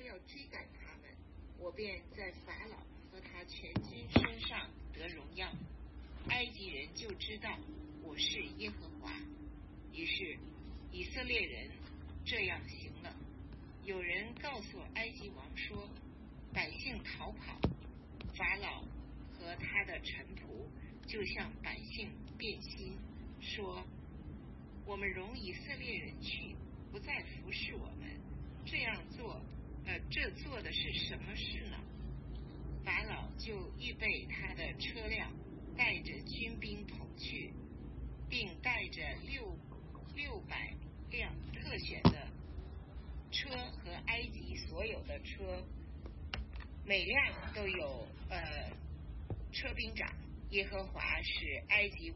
要追赶他们，我便在法老和他全军身上得荣耀。埃及人就知道我是耶和华。于是以色列人这样行了。有人告诉埃及王说，百姓逃跑，法老和他的臣仆就向百姓变心，说，我们容以色列人去，不再服侍我们，这做的是什么事呢？法老就预备他的车辆，带着军兵同去，并带着600辆特选的车和埃及所有的车，每辆都有车兵长。耶和华使埃及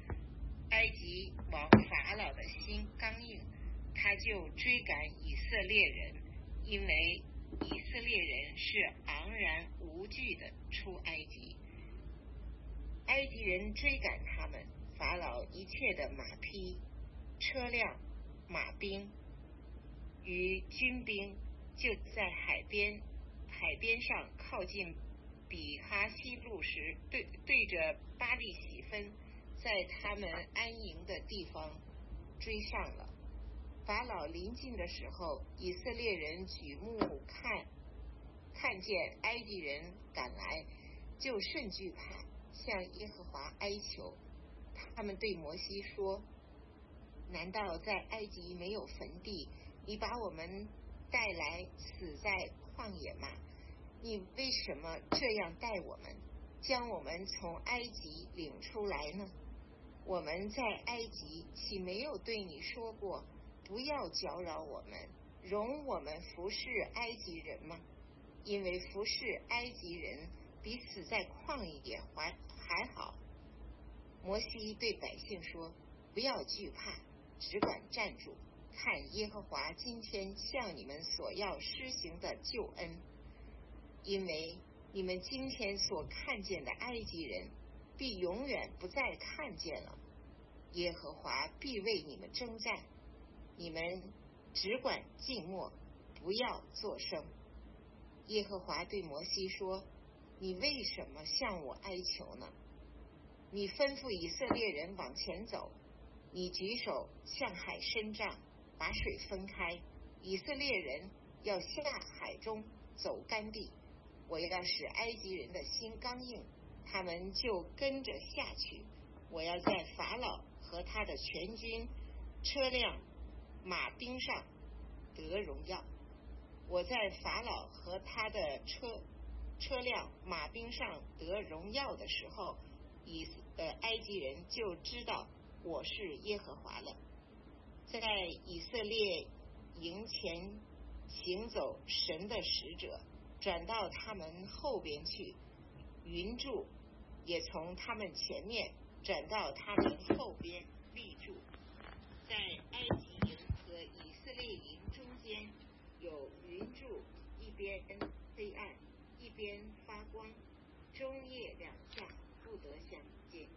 王法老的心刚硬，他就追赶以色列人，因为以色列人是昂然无惧的出埃及。埃及人追赶他们，法老一切的马匹、车辆、马兵与军兵就在海边上靠近比哈西路时，对着巴利喜分，在他们安营的地方追上了。法老临近的时候，以色列人举目看见埃及人赶来，就甚惧怕，向耶和华哀求。他们对摩西说，难道在埃及没有坟地？你把我们带来死在旷野吗？你为什么这样待我们，将我们从埃及领出来呢？我们在埃及岂没有对你说过，不要搅扰我们，容我们服侍埃及人吗？因为服侍埃及人比死在旷野还好。摩西对百姓说，不要惧怕，只管站住，看耶和华今天向你们所要施行的救恩。因为你们今天所看见的埃及人，必永远不再看见了。耶和华必为你们征战，你们只管静默，不要作声。耶和华对摩西说，你为什么向我哀求呢？你吩咐以色列人往前走，你举手向海伸杖，把水分开，以色列人要下海中走干地。我要使埃及人的心刚硬，他们就跟着下去。我要在法老和他的全军、车辆、马兵上得荣耀。我在法老和他的车辆、马兵上得荣耀的时候，埃及人就知道我是耶和华了。在以色列营前行走神的使者，转到他们后边去，云柱也从他们前面转到他们后边立住。在埃及营和以色列营中间有云柱，一边黑暗，一边发光，中夜两下不得相近。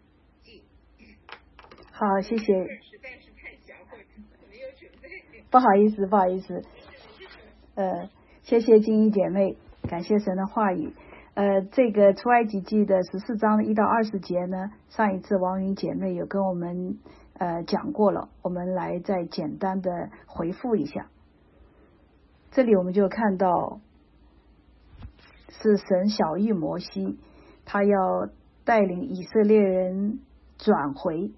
好，谢谢。 实在是太小，我没有准备。 不好意思。谢谢金英姐妹，感谢神的话语。这个出埃及记的14章1到20节呢，上一次王云姐妹有跟我们讲过了，我们来再简单的回复一下。这里我们就看到是神晓谕摩西，他要带领以色列人转回，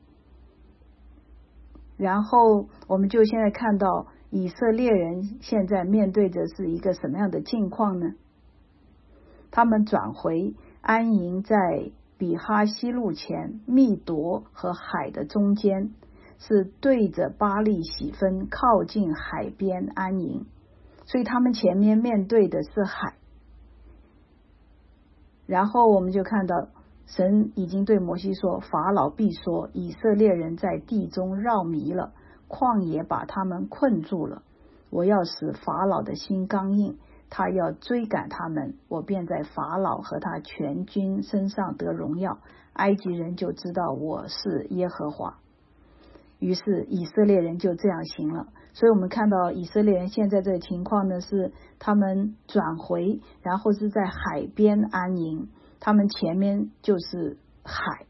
然后我们就现在看到以色列人现在面对的是一个什么样的境况呢？他们转回安营在比哈西路前，密夺和海的中间，是对着巴利喜分靠近海边安营，所以他们前面面对的是海。然后我们就看到神已经对摩西说，法老必说，以色列人在地中绕迷了，旷野把他们困住了，我要使法老的心刚硬，他要追赶他们，我便在法老和他全军身上得荣耀，埃及人就知道我是耶和华。于是以色列人就这样行了， 所以我们看到以色列人现在这个情况呢，是他们转回，然后是在海边安营，他们前面就是海。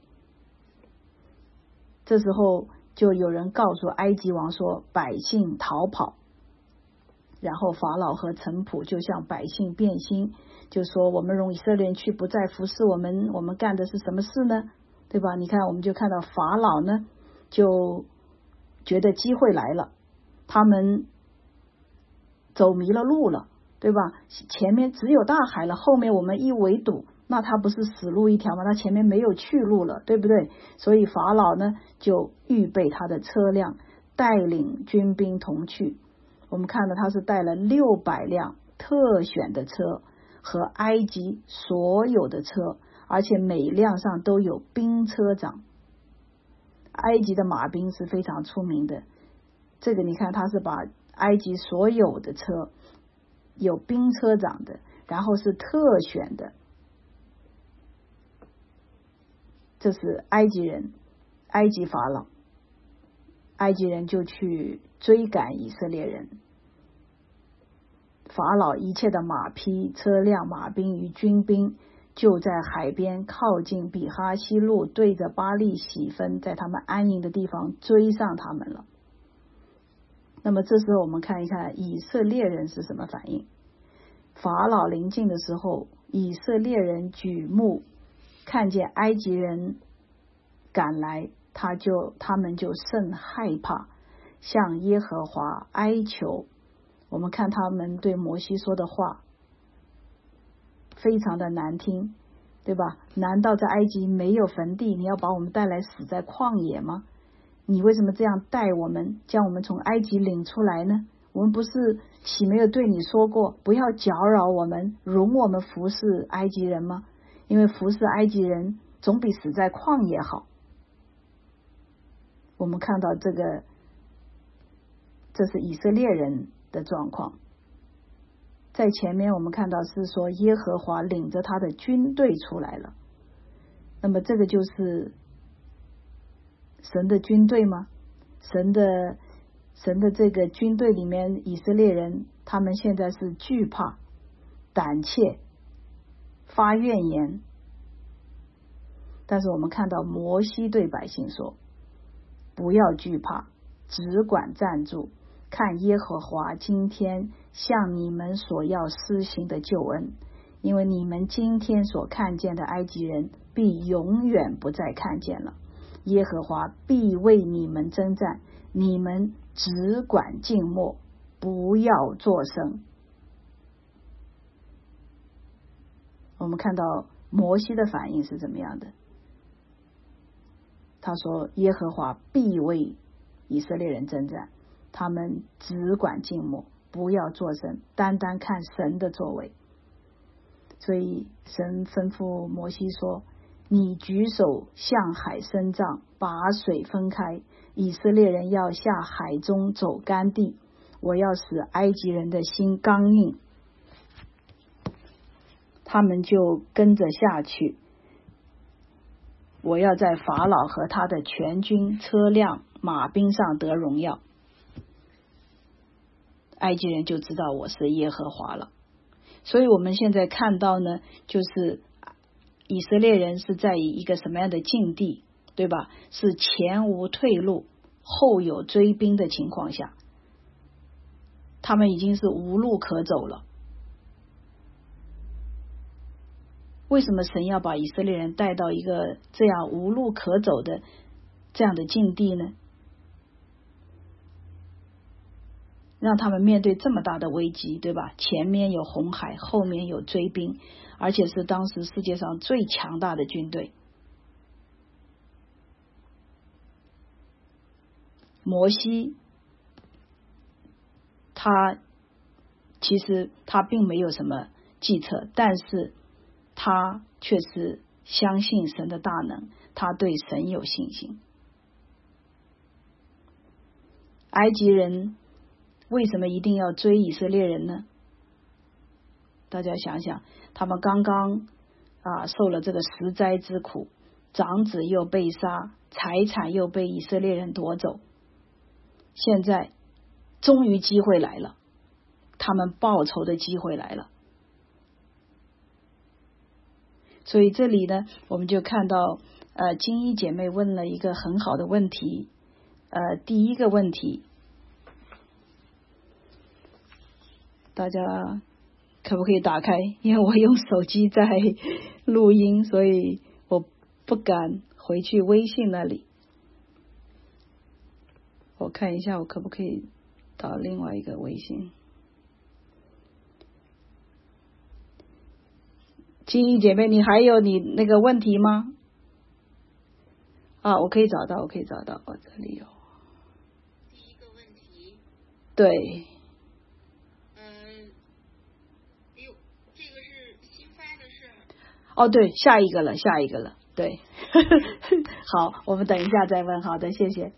这时候就有人告诉埃及王说，百姓逃跑，然后法老和臣仆就向百姓变心，就说我们容以色列人去，不再服侍我们，我们干的是什么事呢？对吧？你看，我们就看到法老呢，就觉得机会来了，他们走迷了路了，对吧？前面只有大海了，后面我们一围堵，那他不是死路一条吗？他前面没有去路了，对不对？所以法老呢就预备他的车辆，带领军兵同去。我们看到他是带了600辆特选的车和埃及所有的车，而且每辆上都有兵车长。埃及的马兵是非常出名的，这个你看他是把埃及所有的车有兵车长的，然后是特选的，这是埃及人，埃及法老，埃及人就去追赶以色列人。法老一切的马匹、车辆、马兵与军兵就在海边靠近比哈西路，对着巴利喜分，在他们安营的地方追上他们了。那么这时候我们看一下以色列人是什么反应。法老临近的时候，以色列人举目看见埃及人赶来，他们就甚害怕，向耶和华哀求。我们看他们对摩西说的话非常的难听，对吧？难道在埃及没有坟地，你要把我们带来死在旷野吗？你为什么这样待我们，将我们从埃及领出来呢？我们不是岂没有对你说过，不要搅扰我们，容我们服侍埃及人吗？因为服侍埃及人总比死在旷野好。我们看到这是以色列人的状况。在前面我们看到是说耶和华领着他的军队出来了，那么这个就是神的军队吗？神的这个军队里面，以色列人他们现在是惧怕、胆怯、发怨言。但是我们看到摩西对百姓说，不要惧怕，只管站住，看耶和华今天向你们所要施行的救恩，因为你们今天所看见的埃及人必永远不再看见了。耶和华必为你们征战，你们只管静默，不要作声。我们看到摩西的反应是怎么样的？他说耶和华必为以色列人征战，他们只管静默，不要作声，单单看神的作为。所以神吩咐摩西说，你举手向海伸杖，把水分开，以色列人要下海中走干地，我要使埃及人的心刚硬，他们就跟着下去，我要在法老和他的全军、车辆、马兵上得荣耀。埃及人就知道我是耶和华了。所以我们现在看到呢，就是以色列人是在一个什么样的境地，对吧？是前无退路，后有追兵的情况下，他们已经是无路可走了。为什么神要把以色列人带到一个这样无路可走的这样的境地呢？让他们面对这么大的危机，对吧？前面有红海，后面有追兵，而且是当时世界上最强大的军队。摩西其实他并没有什么计策，但是他却是相信神的大能，他对神有信心。埃及人为什么一定要追以色列人呢？大家想想，他们刚刚受了这个十灾之苦，长子又被杀，财产又被以色列人夺走，现在终于机会来了，他们报仇的机会来了。所以这里呢，我们就看到金一姐妹问了一个很好的问题。第一个问题，大家可不可以打开？因为我用手机在录音，所以我不敢回去微信那里。我看一下我可不可以到另外一个微信。金一姐妹，你还有你那个问题吗？我可以找到，这里有。 第一个问题。 对。 这个是新发的是？对，下一个了，对。好，我们等一下再问。好的，谢谢。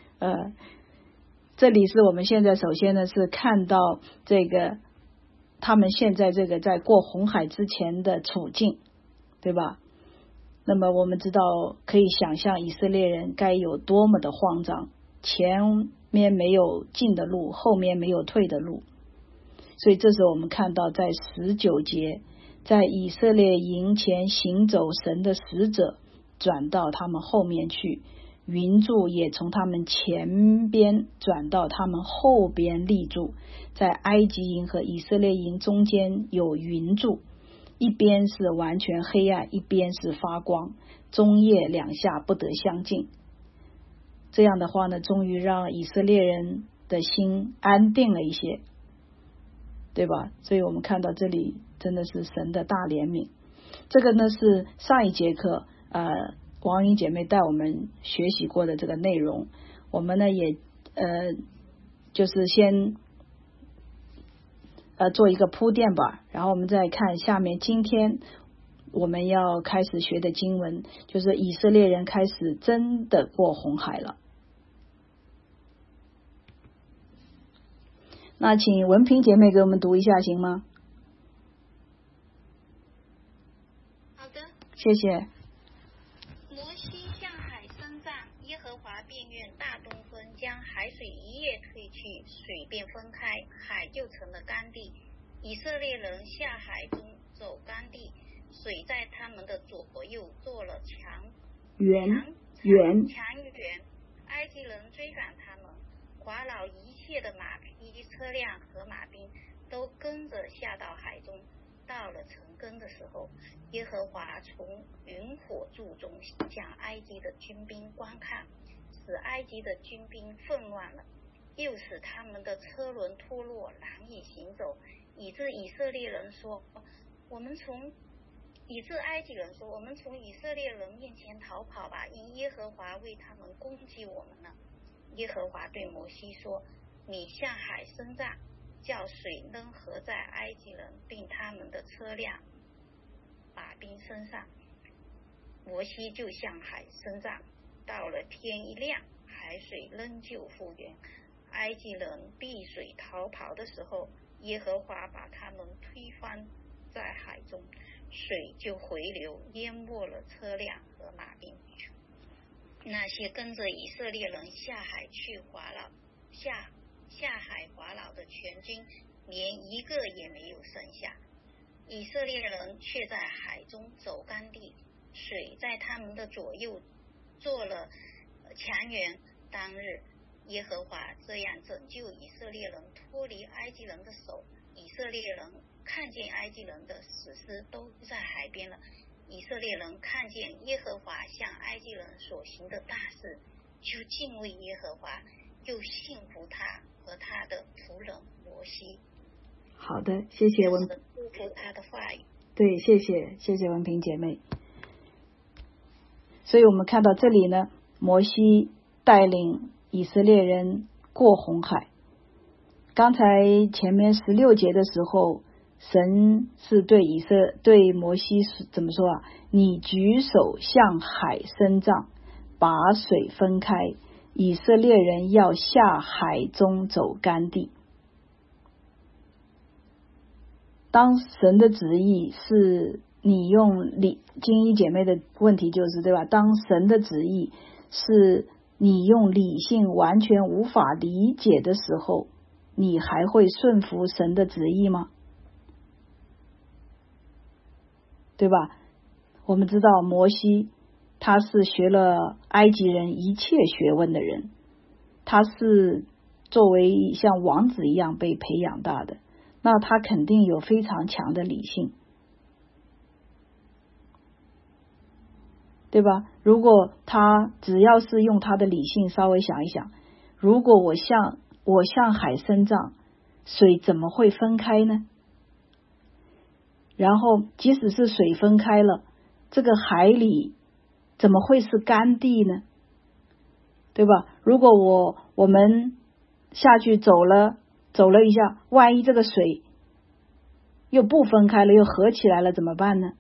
这里是我们现在首先呢是看到这个他们现在这个在过红海之前的处境，对吧？那么我们知道，可以想象以色列人该有多么的慌张，前面没有进的路，后面没有退的路。所以这时候我们看到在19节，在以色列营前行走神的使者转到他们后面去，云柱也从他们前边转到他们后边立住，在埃及营和以色列营中间有云柱，一边是完全黑暗，一边是发光，中夜两下不得相近。这样的话呢，终于让以色列人的心安定了一些，对吧？所以我们看到这里真的是神的大怜悯。这个呢是上一节课王英姐妹带我们学习过的这个内容，我们呢也就是先做一个铺垫吧，然后我们再看下面今天我们要开始学的经文，就是以色列人开始真的过红海了。那请文萍姐妹给我们读一下行吗？ 好的， 谢谢。 摩西向海伸杖，耶和华便愿大东风将海水一夜退去，水便分开，海就成了干地。以色列人下海中走干地，水在他们的左右做了墙垣。埃及人追赶他们，法老一切的马匹、车辆和马兵都跟着下到海中。到了晨更的时候，耶和华从云火柱中向埃及的军兵观看，使埃及的军兵混乱了，又使他们的车轮脱落，难以行走，以致埃及人说，我们从以色列人面前逃跑吧，因耶和华为他们攻击我们了。耶和华对摩西说，你向海伸杖，叫水扔合在埃及人并他们的车辆马兵身上。摩西就向海伸杖，到了天一亮，海水仍旧复原。埃及人避水逃跑的时候，耶和华把他们推翻在海中，水就回流，淹没了车辆和马兵。那些跟着以色列人下海法老的全军，连一个也没有剩下。以色列人却在海中走干地，水在他们的左右做了墙垣。当日耶和华这样拯救以色列人脱离埃及人的手。以色列人看见埃及人的死尸都在海边了。以色列人看见耶和华向埃及人所行的大事，就敬畏耶和华，又信服他和他的仆人摩西。 好的，谢谢文祝福他的话语。 对，谢谢文萍姐妹。所以我们看到这里呢，摩西带领以色列人过红海。刚才前面16节的时候，神是对摩西怎么说啊？你举手向海伸杖，把水分开，以色列人要下海中走干地。当神的旨意是你用金一姐妹的问题就是对吧？当神的旨意是你用理性完全无法理解的时候， 你还会顺服神的旨意吗？对吧？我们知道摩西他是学了埃及人一切学问的人，他是作为像王子一样被培养大的，那他肯定有非常强的理性，对吧？如果他只要是用他的理性稍微想一想，如果我向海伸张，水怎么会分开呢？然后即使是水分开了，这个海里怎么会是干地呢？对吧？如果我们下去走了一下，万一这个水又不分开了，又合起来了，怎么办呢？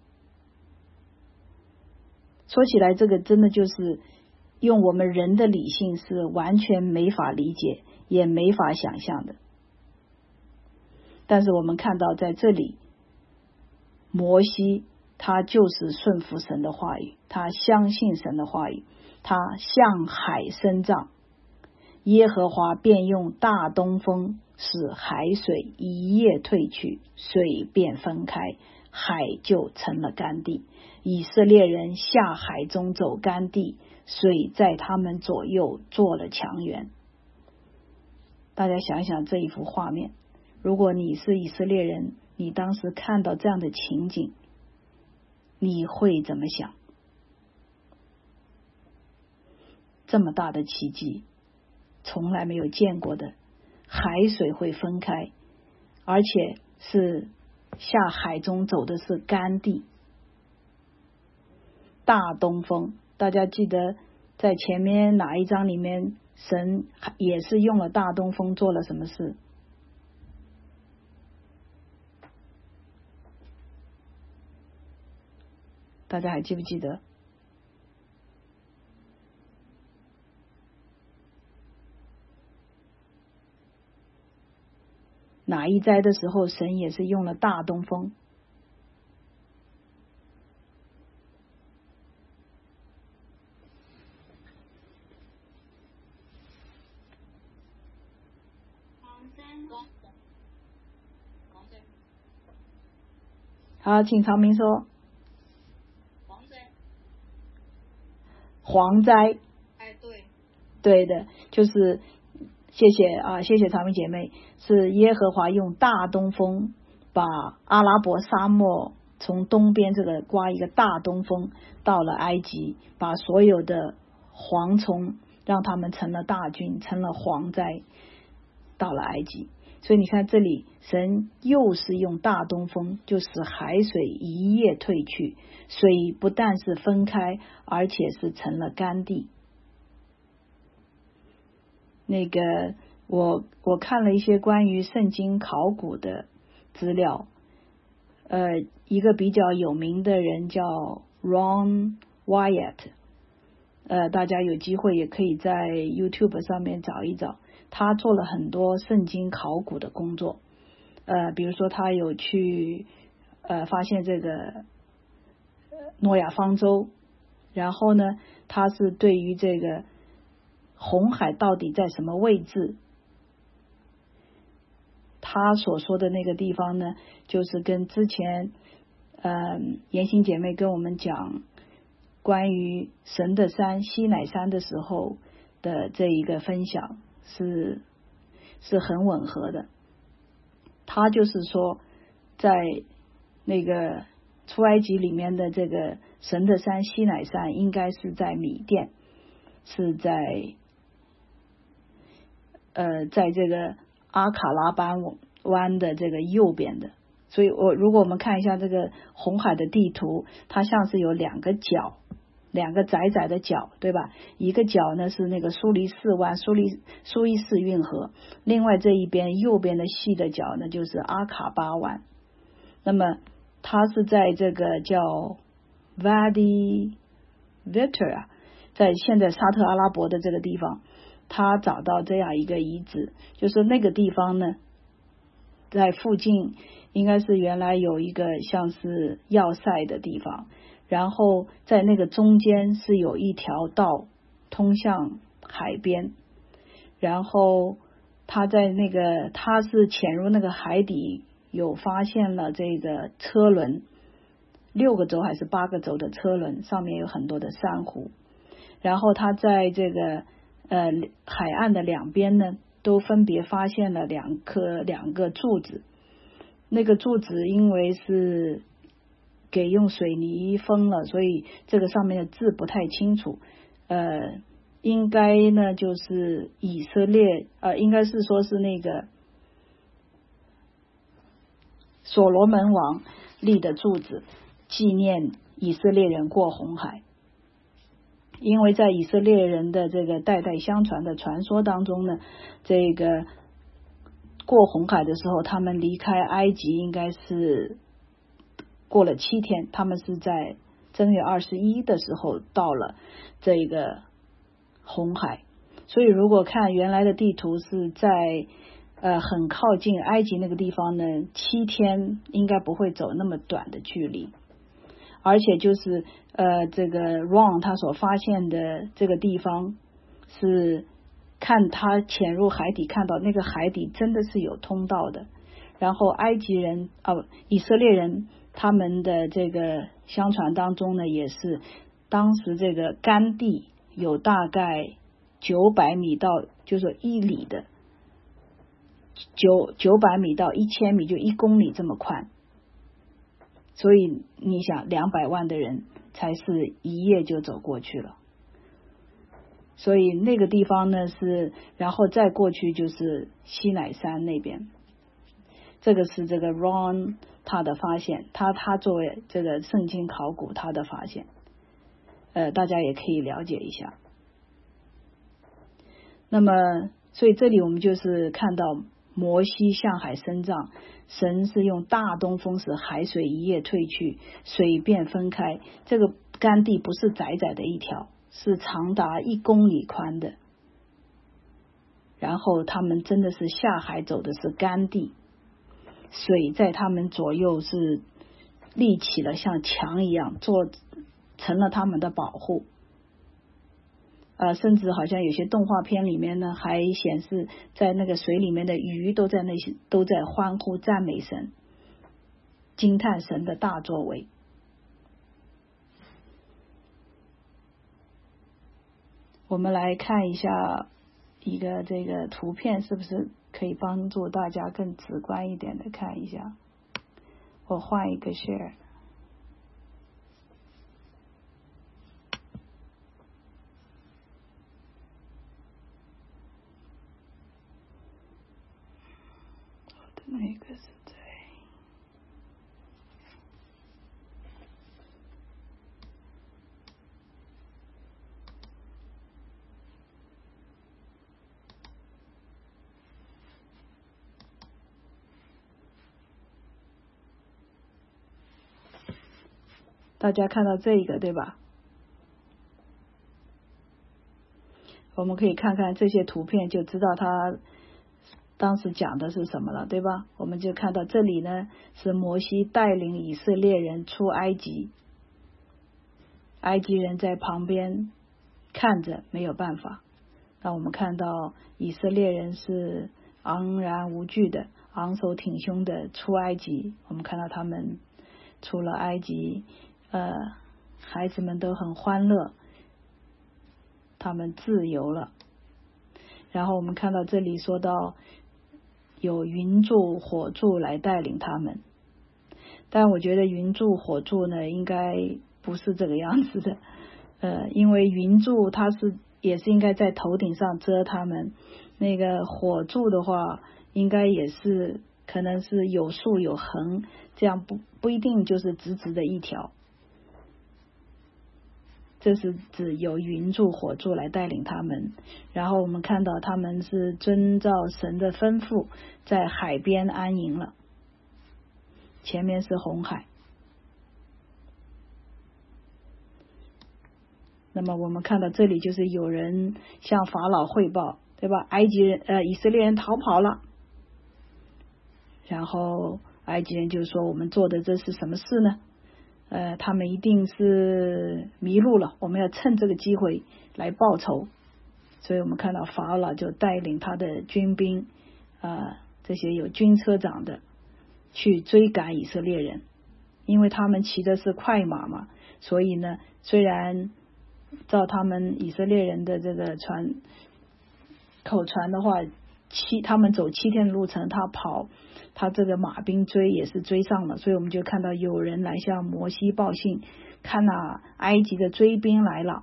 说起来，这个真的就是用我们人的理性是完全没法理解，也没法想象的。但是我们看到在这里，摩西他就是顺服神的话语，他相信神的话语，他向海伸张，耶和华便用大东风使海水一夜退去，水便分开，海就成了干地。以色列人下海中走干地，水在他们左右做了墙垣。大家想一想这一幅画面，如果你是以色列人，你当时看到这样的情景，你会怎么想？这么大的奇迹，从来没有见过的，海水会分开，而且是下海中走的是干地。大东风，大家记得在前面哪一章里面，神也是用了大东风做了什么事？大家还记不记得？哪一灾的时候，神也是用了大东风？好，请长明说。蝗灾。 哎，对。 对的，就是谢谢长明姐妹，是耶和华用大东风把阿拉伯沙漠从东边这个刮一个大东风到了埃及，把所有的蝗虫让他们成了大军，成了蝗灾，到了埃及。所以你看这里神又是用大东风，就使海水一夜退去，水不但是分开，而且是成了干地。那个我看了一些关于圣经考古的资料，一个比较有名的人叫 Ron Wyatt， 大家有机会也可以在 YouTube 上面找一找，他做了很多圣经考古的工作，比如说他有去发现这个诺亚方舟，然后呢他是对于这个红海到底在什么位置，他所说的那个地方呢，就是跟之前言行姐妹跟我们讲关于神的山西乃山的时候的这一个分享是很吻合的。他就是说在那个出埃及里面的这个神的山西乃山应该是在米甸，是在这个阿卡拉班湾的这个右边的。所以如果我们看一下这个红海的地图，它像是有两个角，两个窄窄的角，对吧？一个角呢是那个苏黎世湾，苏伊士运河，另外这一边右边的细的角呢就是阿卡巴湾。那么它是在这个叫 Wadi Veter， 在现在沙特阿拉伯的这个地方，他找到这样一个遗址，就是那个地方呢在附近应该是原来有一个像是要塞的地方，然后在那个中间是有一条道通向海边，然后他是潜入那个海底，有发现了这个车轮，6个轴还是8个轴的车轮，上面有很多的珊瑚。然后他在这个海岸的两边呢，都分别发现了两个柱子。那个柱子因为是给用水泥封了，所以这个上面的字不太清楚。应该呢就是以色列应该是说是那个所罗门王立的柱子，纪念以色列人过红海。因为在以色列人的这个代代相传的传说当中呢，这个过红海的时候，他们离开埃及应该是过了7天，他们是在正月21的时候到了这个红海。所以如果看原来的地图是在很靠近埃及那个地方呢，7天应该不会走那么短的距离。而且就是这个 Ron 他所发现的这个地方，是看他潜入海底，看到那个海底真的是有通道的。然后以色列人他们的这个相传当中呢，也是当时这个干地有大概900米到就是1里的900米到1000米，就1公里这么宽。所以你想200万的人才是一夜就走过去了。所以那个地方呢然后再过去就是西乃山那边。这个是这个 Ron 他的发现，他作为这个圣经考古他的发现，大家也可以了解一下。那么所以这里我们就是看到摩西向海伸杖，神是用大东风使海水一夜退去，水便分开。这个干地不是窄窄的一条，是长达1公里宽的。然后他们真的是下海走的是干地，水在他们左右是立起了像墙一样，成了他们的保护。甚至好像有些动画片里面呢，还显示在那个水里面的鱼都在欢呼赞美神，惊叹神的大作为。我们来看一下一个这个图片，是不是可以帮助大家更直观一点的看一下？我换一个 share。那个是在大家看到这个对吧？我们可以看看这些图片，就知道他当时讲的是什么了，对吧？我们就看到这里呢，是摩西带领以色列人出埃及，埃及人在旁边看着没有办法。那我们看到以色列人是昂然无惧的，昂首挺胸的出埃及。我们看到他们出了埃及，孩子们都很欢乐，他们自由了。然后我们看到这里说到有云柱火柱来带领他们，但我觉得云柱火柱呢应该不是这个样子的，因为云柱它也是应该在头顶上遮他们，那个火柱的话应该也是可能是有竖有横，这样不一定就是直直的一条。这是指有云柱火柱来带领他们。然后我们看到他们是遵照神的吩咐在海边安营了，前面是红海。那么我们看到这里就是有人向法老汇报，对吧？以色列人逃跑了，然后埃及人就说我们做的这是什么事呢？他们一定是迷路了，我们要趁这个机会来报仇。 所以我们看到法老就带领他的军兵这些有军车长的去追赶以色列人，因为他们骑的是快马嘛，所以呢，虽然照他们以色列人的这个口传的话，他们走7天的路程，他这个马兵追也是追上了，所以我们就看到有人来向摩西报信，看埃及的追兵来了，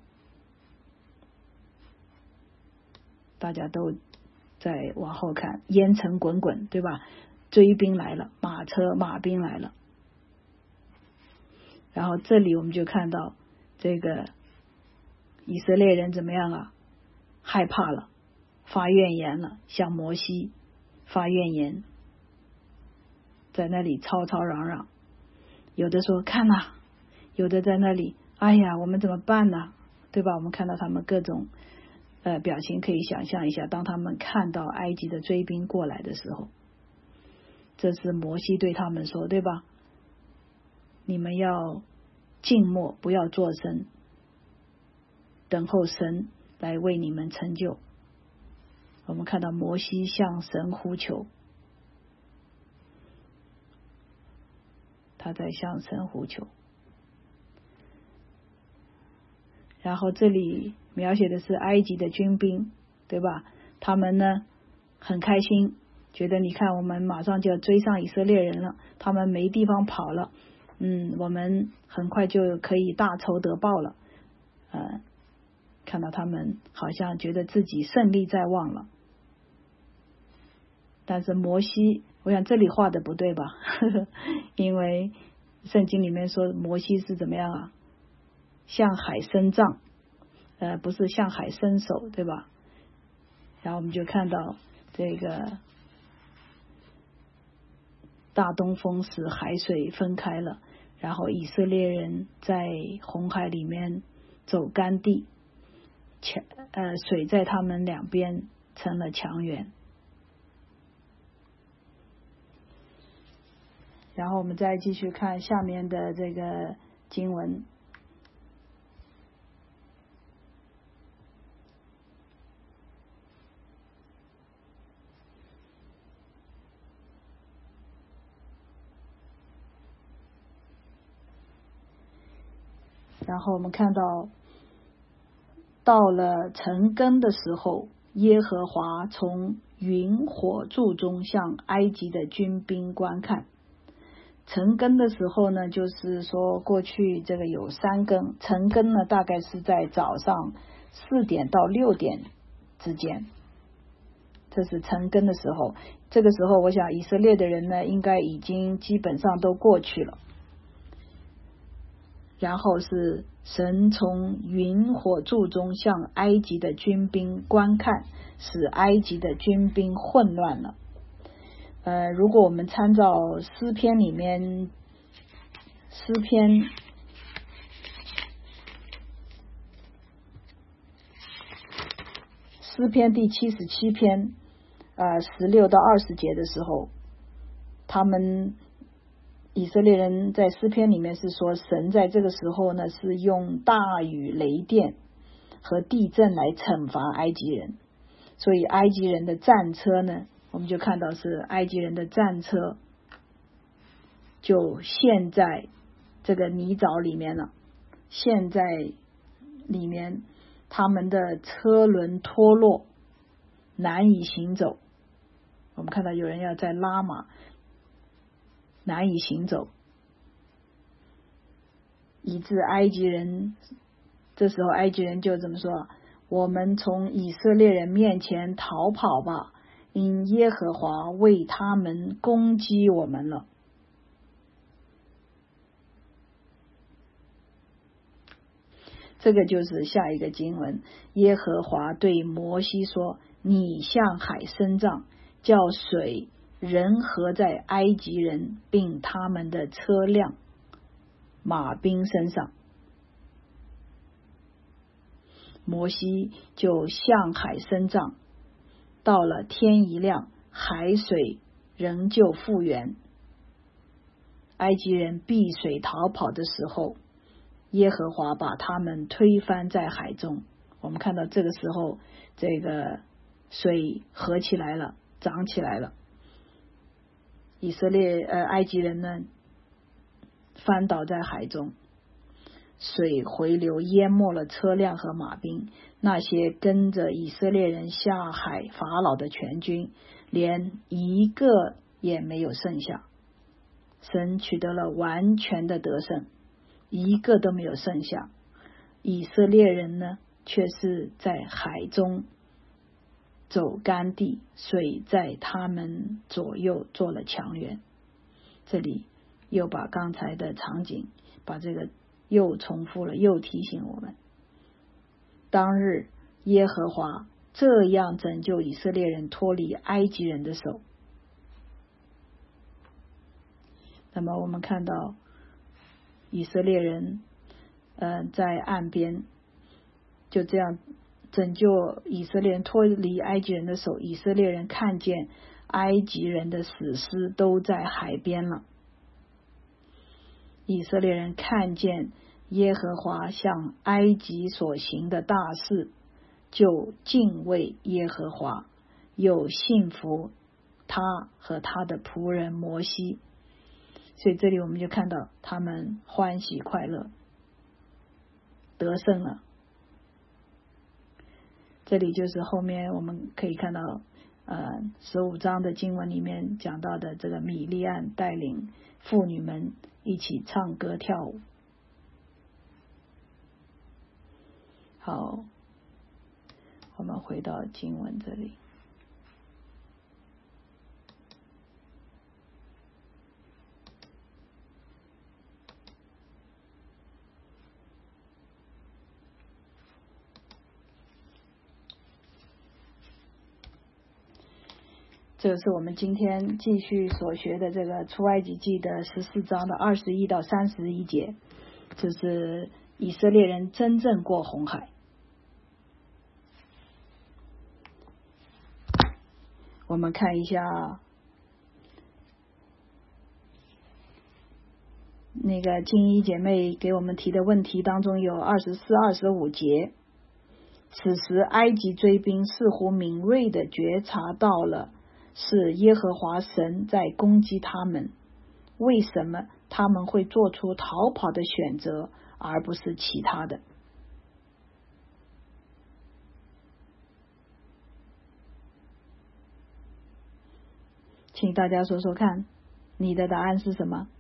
大家都在往后看，烟尘滚滚，对吧？追兵来了，马兵来了。然后这里我们就看到这个以色列人怎么样啊？害怕了，发怨言了，向摩西发怨言，在那里吵吵嚷嚷，有的说看啊，有的在那里哎呀我们怎么办呢，对吧？我们看到他们各种表情，可以想象一下，当他们看到埃及的追兵过来的时候，这是摩西对他们说，对吧？你们要静默，不要作声，等候神来为你们成就。我们看到摩西向神呼求，他在向神呼求。然后这里描写的是埃及的军兵，对吧？他们呢很开心，觉得你看我们马上就要追上以色列人了，他们没地方跑了，我们很快就可以大仇得报了。看到他们好像觉得自己胜利在望了。但是摩西，我想这里画的不对吧？因为圣经里面说摩西是怎么样啊？向海伸杖，不是向海伸手，对吧？然后我们就看到这个大东风使海水分开了，然后以色列人在红海里面走干地，水在他们两边成了墙垣。然后我们再继续看下面的这个经文。然后我们看到了晨更的时候，耶和华从云火柱中向埃及的军兵观看。晨更的时候呢，就是说过去这个有3更，晨更呢大概是在早上4点到6点之间，这是晨更的时候。这个时候我想以色列的人呢应该已经基本上都过去了。然后是神从云火柱中向埃及的军兵观看，使埃及的军兵混乱了。如果我们参照诗篇里面，诗篇第77篇16到20节的时候，以色列人在诗篇里面是说，神在这个时候呢是用大雨雷电和地震来惩罚埃及人，所以埃及人的战车呢，我们就看到是埃及人的战车就陷在这个泥沼里面了，陷在里面，他们的车轮脱落，难以行走。我们看到有人要在拉玛，难以行走，以致埃及人，这时候埃及人就怎么说？我们从以色列人面前逃跑吧，因耶和华为他们攻击我们了。这个就是下一个经文，耶和华对摩西说，你向海伸杖，叫水人合在埃及人并他们的车辆马兵身上。摩西就向海伸杖，到了天一亮，海水仍旧复原。埃及人避水逃跑的时候，耶和华把他们推翻在海中， 我们看到这个时候这个水合起来了，涨起来了，埃及人呢翻倒在海中，水回流淹没了车辆和马兵，那些跟着以色列人下海法老的全军连一个也没有剩下。神取得了完全的得胜，一个都没有剩下。以色列人呢却是在海中走干地，水在他们左右做了墙垣。这里又把刚才的场景把这个又重复了，又提醒我们，当日耶和华这样拯救以色列人脱离埃及人的手。那么我们看到以色列人在岸边就这样拯救以色列人脱离埃及人的手，以色列人看见埃及人的死尸都在海边了。以色列人看见耶和华向埃及所行的大事，就敬畏耶和华，又信服他和他的仆人摩西。所以这里我们就看到他们欢喜快乐，得胜了。这里就是后面我们可以看到15章的经文里面讲到的这个米利暗带领妇女们一起唱歌跳舞。好，我们回到经文这里。这是我们今天继续所学的这个出埃及记的14章的21到31节，这是以色列人真正过红海。我们看一下那个金一姐妹给我们提的问题当中有24、25节。此时埃及追兵似乎敏锐地觉察到了是耶和华神在攻击他们，为什么他们会做出逃跑的选择而不是其他的？请大家说说看，你的答案是什么？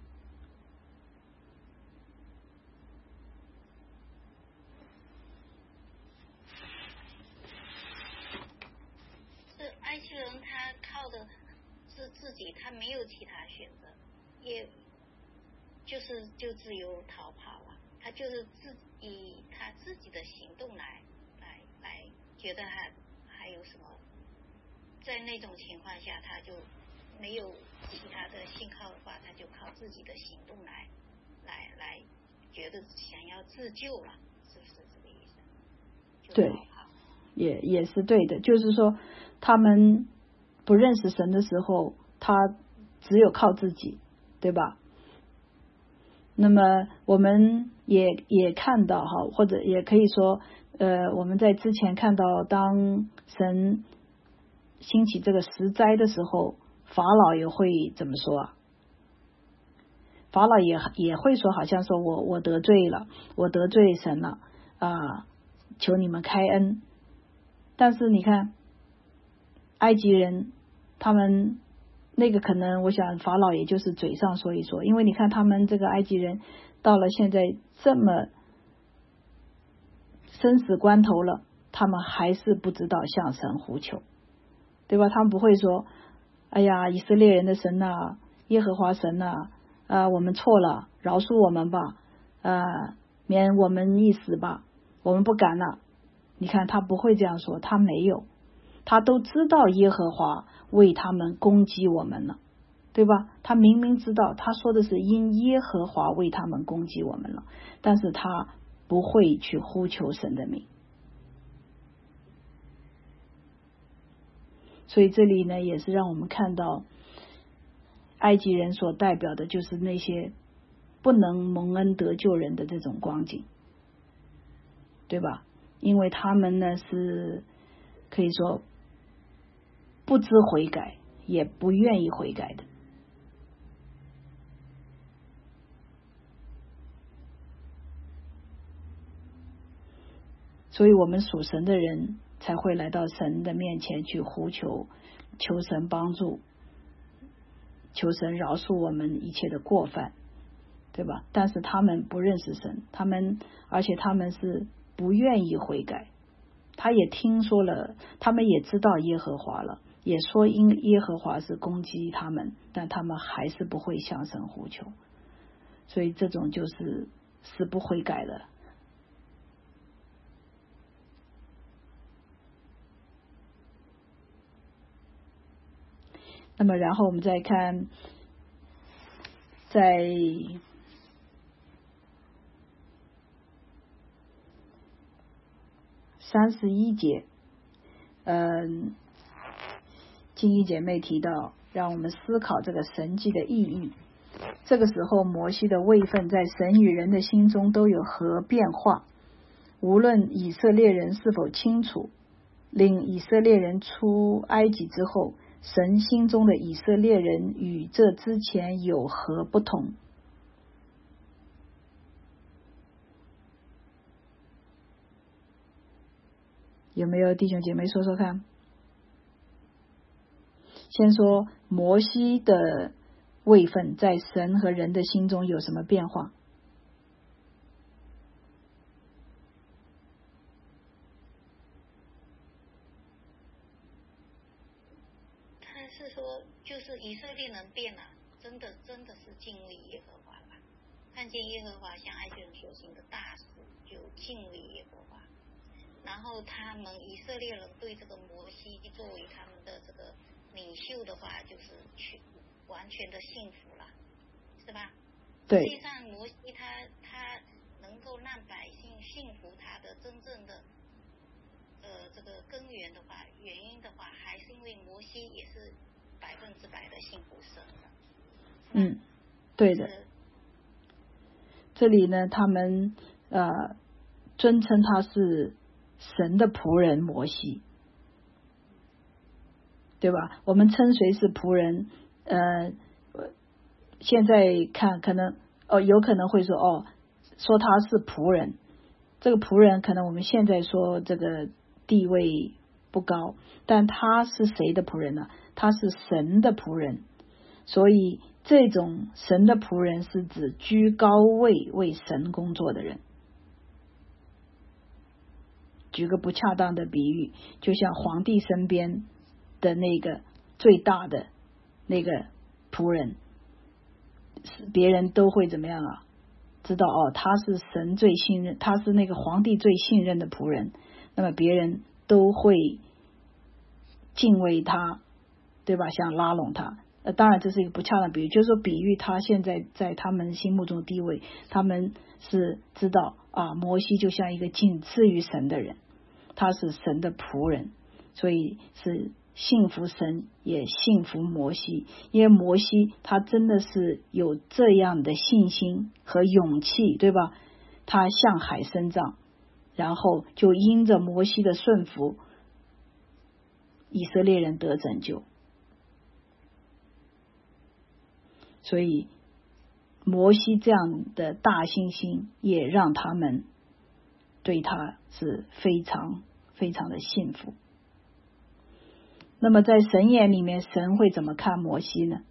是埃及人他靠的是自己，他没有其他选择，也就只有逃跑了。他就是以他自己的行动来觉得还有什么，在那种情况下他就没有其他的信号的话，他就靠自己的行动来觉得想要自救了，是不是这个意思？ 对，也是对的，就是说他们不认识神的时候，他只有靠自己，对吧？那么我们也看到哈，或者也可以说我们在之前看到，当神兴起这个十灾的时候，法老也会怎么说啊？法老也会说，好像说我得罪了，我得罪神了求你们开恩。但是你看埃及人他们那个可能我想法老也就是嘴上说一说，因为你看他们这个埃及人到了现在这么生死关头了，他们还是不知道向神呼求，对吧？他们不会说哎呀以色列人的神啊，耶和华神啊，我们错了，饶恕我们吧，免我们一死吧，我们不敢了。你看他不会这样说，他没有，他都知道耶和华为他们攻击我们了，对吧？他明明知道，他说的是因耶和华为他们攻击我们了，但是他不会去呼求神的名。所以这里呢也是让我们看到埃及人所代表的就是那些不能蒙恩得救人的这种光景，对吧？ 因为他们呢是可以说不知悔改，也不愿意悔改的。所以我们属神的人才会来到神的面前去呼求，求神帮助，求神饶恕我们一切的过犯，对吧？但是他们不认识神，而且他们是不愿意悔改。他也听说了，他们也知道耶和华了，也说因耶和华是攻击他们，但他们还是不会向神呼求，所以这种就是死不悔改的。那么然后我们再看在31节，金衣姐妹提到让我们思考这个神迹的意义。这个时候摩西的位分在神与人的心中都有何变化，无论以色列人是否清楚，领以色列人出埃及之后，神心中的以色列人与这之前有何不同？有没有弟兄姐妹说说看？先说摩西的位分在神和人的心中有什么变化？ 他是说，就是以色列人变了，真的是敬畏耶和华吧？看见耶和华向埃及人所行的大事，就敬畏耶和华。然后他们以色列人对这个摩西作为他们的这个领袖的话，就是完全的信服了，是吧？ 对。 实际上摩西他能够让百姓信服他的真正的这个根源的话，原因的话，还是因为摩西也是100%的信服神的。 对的。这里呢，他们尊称他是神的仆人摩西，对吧？我们称谁是仆人？现在看可能有可能会说说他是仆人。这个仆人可能我们现在说这个地位不高，但他是谁的仆人呢？他是神的仆人。所以这种神的仆人是指居高位为神工作的人。举个不恰当的比喻，就像皇帝身边的那个最大的那个仆人，别人都会怎么样啊？知道他是神最信任，他是那个皇帝最信任的仆人，那么别人都会敬畏他，对吧？想拉拢他。当然这是一个不恰当的比喻，就是说比喻他现在在他们心目中的地位，他们是知道摩西就像一个仅次于神的人，他是神的仆人，所以是信服神也信服摩西，因为摩西他真的是有这样的信心和勇气，对吧？他向海伸张，然后就因着摩西的顺服，以色列人得拯救。所以摩西这样的大信心也让他们对他是非常非常的信服。那么在神眼里面，神会怎么看摩西呢？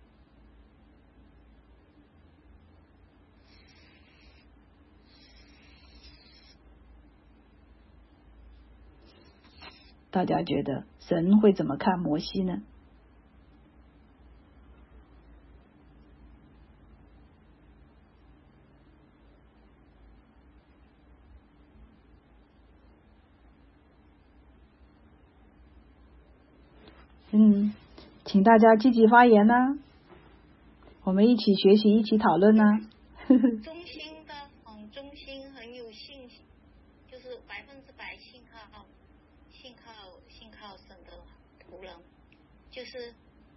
大家觉得神会怎么看摩西呢？请大家积极发言呢，我们一起学习，一起讨论呢。 忠心的，很忠心，很有信心，就是100%信靠神的仆人，就是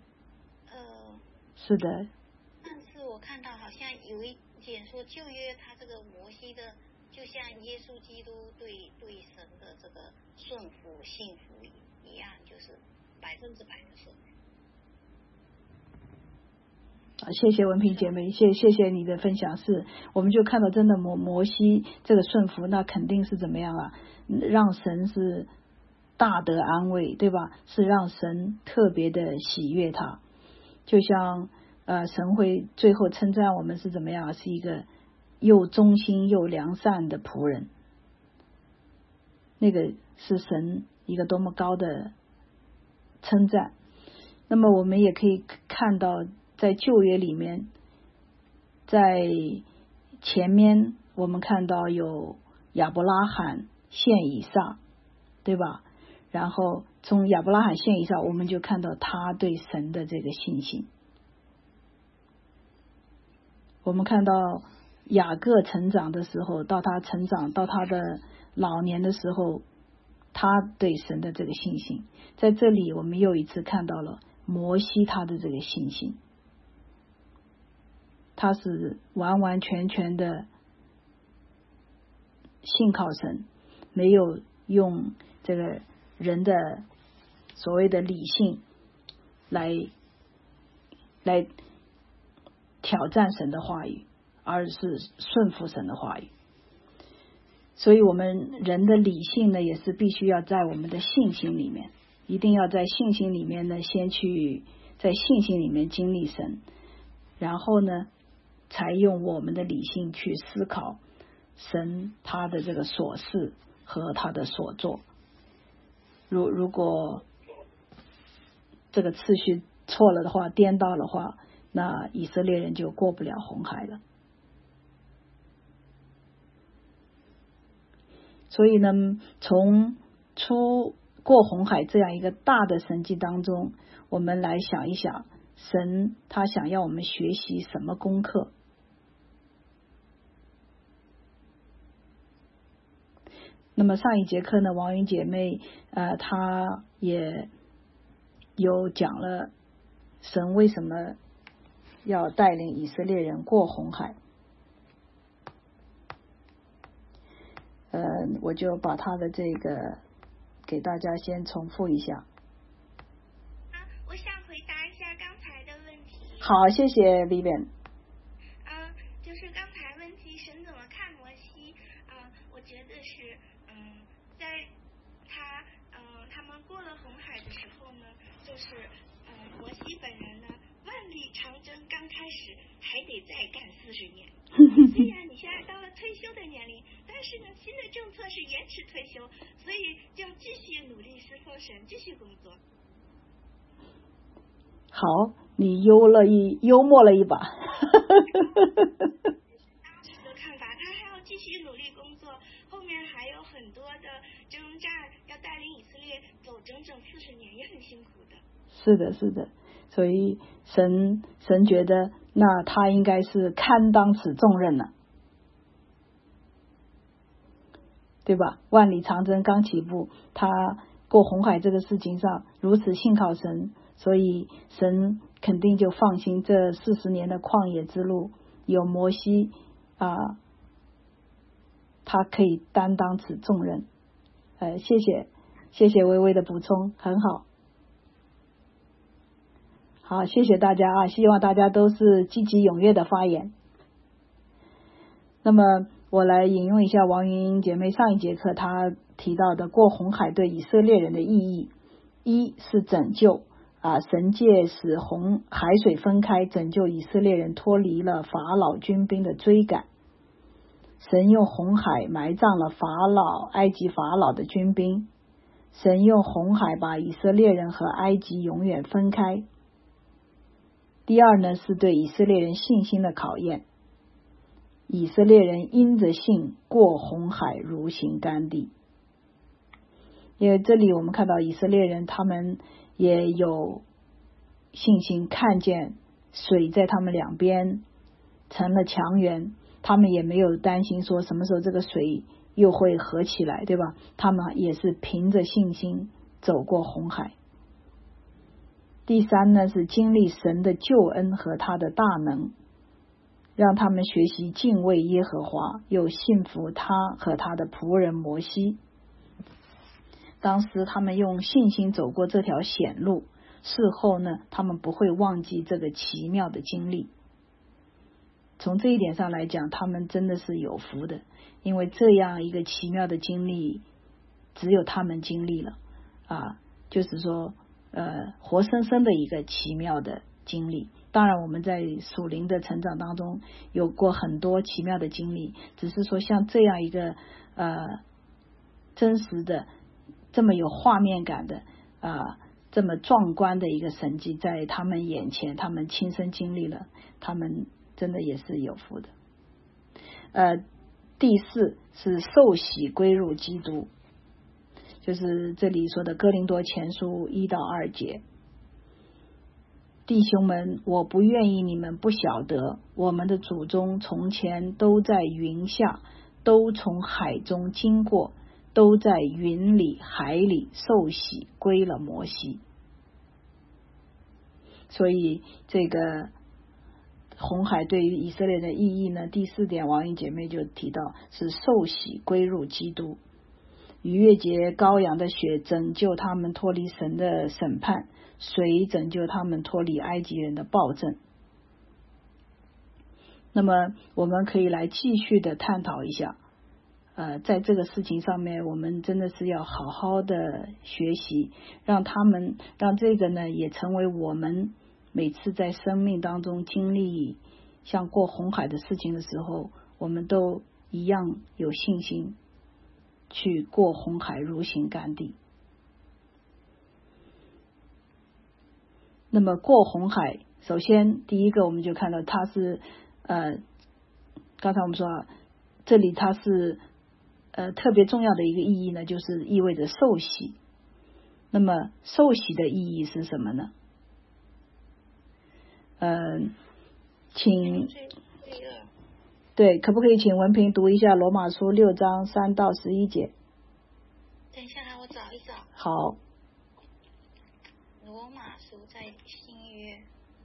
是的。 但是我看到好像有一点说旧约他这个摩西的就像耶稣基督对神的这个顺服、信服一样，就是100%的顺服。 谢谢文萍姐妹，谢谢你的分享。是，我们就看到真的摩西这个顺服，那肯定是怎么样啊？让神是大得安慰，对吧？是让神特别的喜悦他。就像神会最后称赞我们是怎么样，是一个又忠心又良善的仆人。那个是神一个多么高的称赞。那么我们也可以看到，在旧约里面，在前面我们看到有亚伯拉罕献以撒，对吧？然后从亚伯拉罕献以撒，我们就看到他对神的这个信心。我们看到雅各成长的时候，到他成长到他的老年的时候，他对神的这个信心。在这里我们又一次看到了摩西他的这个信心，他是完完全全的信靠神，没有用这个人的所谓的理性来挑战神的话语，而是顺服神的话语。所以我们人的理性呢，也是必须要在我们的信心里面，一定要在信心里面呢，先去在信心里面经历神，然后呢才用我们的理性去思考神他的这个所事和他的所作。如果这个次序错了的话，颠倒的话，那以色列人就过不了红海了。所以呢，从过红海这样一个大的神迹当中，我们来想一想，神他想要我们学习什么功课。那么上一节课呢，王云姐妹她也有讲了神为什么要带领以色列人过红海。我就把他的这个给大家先重复一下。 我想回答一下刚才的问题。 好，谢谢 Vivian。 就是刚才问题神怎么看摩西我觉得是在他们过了红海的时候呢，就是摩西本人呢万里长征刚开始还得再干40年。虽然你现在到了退休的年龄，但是呢新的政策是延迟退休，所以就要继续努力侍奉神，继续工作。 好，你幽默了一把。 当时的看法，他还要继续努力工作，后面还有很多的征战，要带领以色列走整整40年，也很辛苦的。 是的，是的。所以神觉得那他应该是堪当此重任了，对吧？万里长征刚起步，他过红海这个事情上如此信靠神，所以神肯定就放心这40年的旷野之路有摩西他可以担当此重任。谢谢微微的补充，很好。好，谢谢大家希望大家都是积极踊跃的发言。那么我来引用一下王云姐妹上一节课她提到的过红海对以色列人的意义。一是拯救神借使海水分开，拯救以色列人脱离了法老军兵的追赶。神用红海埋葬了埃及法老的军兵。神用红海把以色列人和埃及永远分开。第二呢，是对以色列人信心的考验。以色列人因着信过红海如行干地。因为这里我们看到以色列人他们也有信心，看见水在他们两边成了墙垣，他们也没有担心说什么时候这个水又会合起来，对吧？他们也是凭着信心走过红海。第三呢，是经历神的救恩和他的大能。 让他们学习敬畏耶和华，又信服他和他的仆人摩西。当时他们用信心走过这条险路，事后呢，他们不会忘记这个奇妙的经历。从这一点上来讲，他们真的是有福的，因为这样一个奇妙的经历只有他们经历了就是说活生生的一个奇妙的经历。当然我们在属灵的成长当中有过很多奇妙的经历，只是说像这样一个真实的这么有画面感的这么壮观的一个神迹在他们眼前，他们亲身经历了，他们真的也是有福的。第四是受洗归入基督，就是这里说的哥林多前书1到2节。弟兄们，我不愿意你们不晓得，我们的祖宗从前都在云下，都从海中经过，都在云里海里受洗归了摩西。所以这个红海对于以色列的意义呢，第4点王英姐妹就提到是受洗归入基督。逾越节羔羊的血拯救他们脱离神的审判，水拯救他们脱离埃及人的暴政。那么我们可以来继续的探讨一下在这个事情上面我们真的是要好好的学习，让这个呢也成为我们每次在生命当中经历像过红海的事情的时候，我们都一样有信心去过红海如行干地。那么过红海，首先第一个我们就看到它是刚才我们说这里它是特别重要的一个意义呢，就是意味着受洗。那么受洗的意义是什么呢？请对，可不可以请文平读一下罗马书6章3到11节？ 等一下我找一找。 好。 罗马书在新约，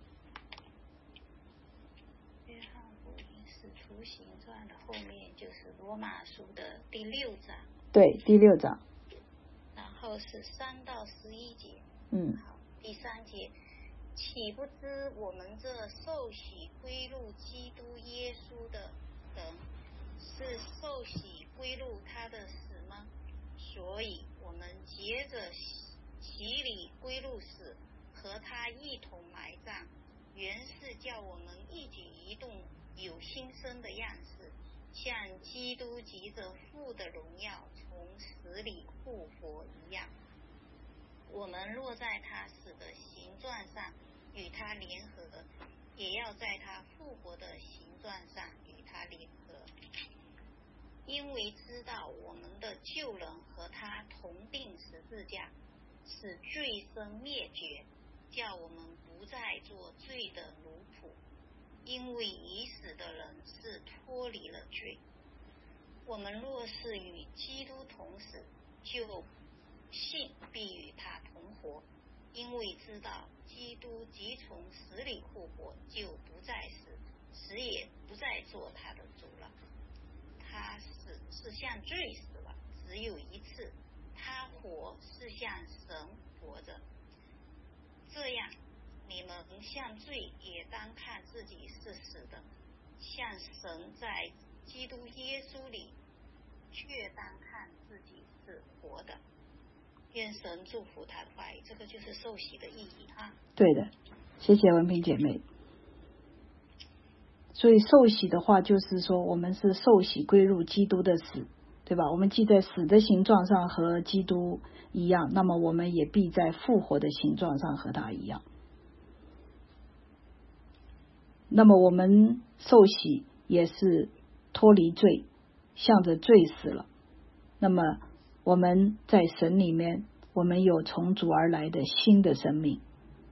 约翰福音使徒行传的后面就是罗马书的第6章。 对，第6章。 然后是3到11节。好，第3节。岂不知我们这受洗归入基督耶稣的人，是受洗归入他的死吗？所以我们接着洗礼归入死，和他一同埋葬，原是叫我们一举一动有新生的样式，像基督藉着父的荣耀从死里复活一样。我们若在他死的形状上与他联合，也要在他复活的形状上与他联合，因为知道我们的旧人和他同钉十字架，使罪身灭绝，叫我们不再做罪的奴仆，因为已死的人是脱离了罪。我们若是与基督同死，就信必与他同活，因为知道基督即从死里复活，就不再死，死也不再做他的主了。他死是向罪死了，只有一次；他活是向神活着。这样，你们向罪也当看自己是死的，向神在基督耶稣里却当看自己是活的。愿神祝福他的话语，这个就是受洗的意义啊。 对的，谢谢文平姐妹。所以受洗的话，就是说我们是受洗归入基督的死，对吧？我们既在死的形状上和基督一样，那么我们也必在复活的形状上和他一样。那么我们受洗也是脱离罪，向着罪死了。那么我们在神里面，我们有从主而来的新的生命。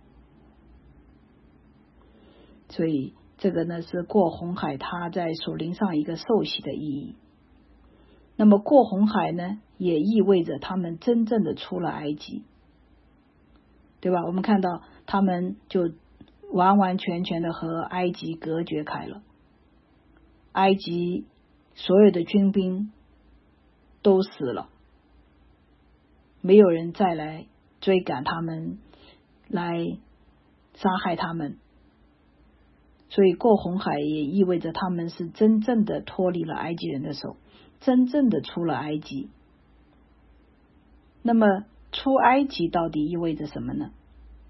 所以这个呢是过红海它在属灵上一个受洗的意义。那么过红海呢也意味着他们真正的出了埃及，对吧？我们看到他们就完完全全的和埃及隔绝开了， 埃及所有的军兵都死了，没有人再来追赶他们，来杀害他们。所以过红海也意味着他们是真正的脱离了埃及人的手，真正的出了埃及。那么出埃及到底意味着什么呢？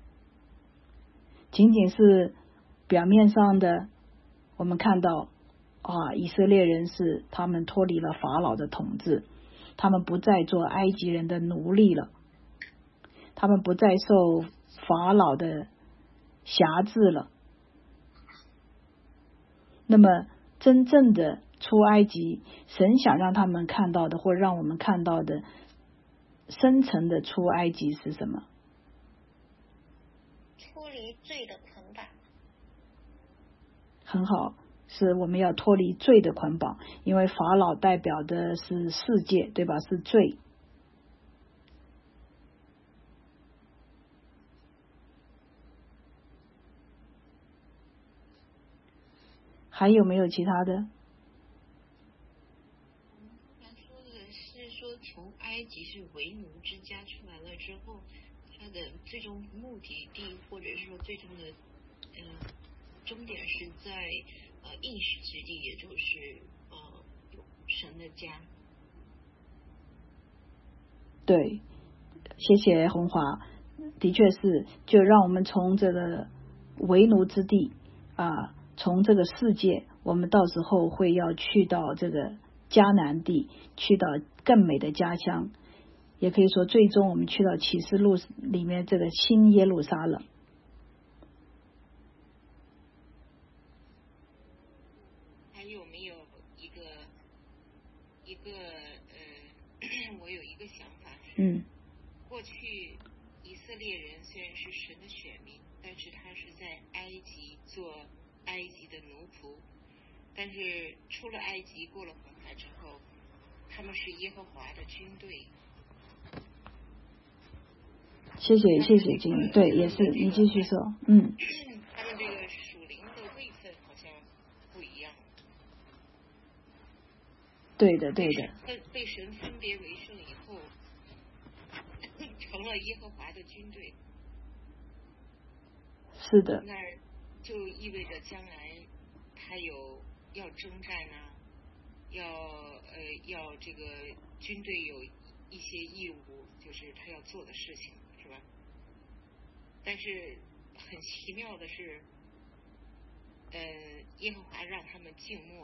仅仅是表面上的，我们看到以色列人是他们脱离了法老的统治，他们不再做埃及人的奴隶了，他们不再受法老的辖制了。那么真正的出埃及，神想让他们看到的，或让我们看到的深层的出埃及是什么？ 脱离罪的捆绑。 很好，是我们要脱离罪的捆绑，因为法老代表的是世界，对吧？是罪。还有没有其他的？ 他说的是说从埃及是为奴之家出来了之后，他的最终目的地或者是说最终的终点是在应许之地，也就是神的家。 对，谢谢红华，的确是，就让我们从这个为奴之地从这个世界，我们到时候会要去到这个迦南地，去到更美的家乡，也可以说最终我们去到启示录里面这个新耶路撒冷。 还有没有一个我有一个想法是，过去以色列人虽然是神的选民，但是他是在埃及做埃及的奴仆，但是出了埃及，过了红海之后，他们是耶和华的军队。 谢谢金宇，对，也是，你继续说。 他们这个属灵的位分好像不一样。 对的。 被神分别为圣以后，成了耶和华的军队。 是的。 那就意味着将来他要征战啊，要这个军队有一些义务，就是他要做的事情，是吧？但是很奇妙的是，耶和华让他们静默，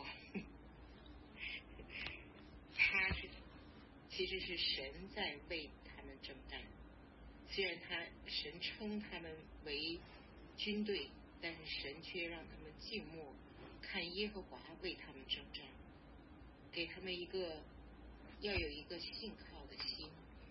其实是神在为他们征战。虽然神称他们为军队，但是神却让他们静默，看耶和华为他们征战，给他们要有一个信靠的心。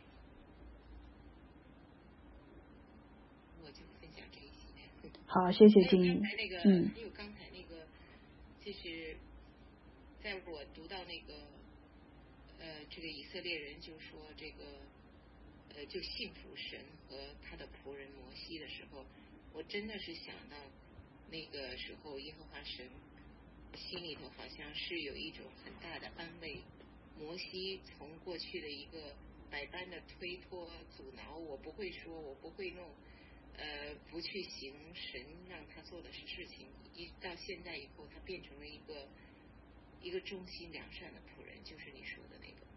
我就分享这些。 好，谢谢金英。 还有刚才那个，就是在我读到那个这个以色列人就说这个就信服神和他的仆人摩西的时候，我真的是想到那个时候耶和华神心里头好像是有一种很大的安慰。摩西从过去的一个百般的推脱阻挠，我不会说，我不会弄，不去行神让他做的事情，一到现在以后，他变成了一个忠心良善的仆人，就是你说的那个。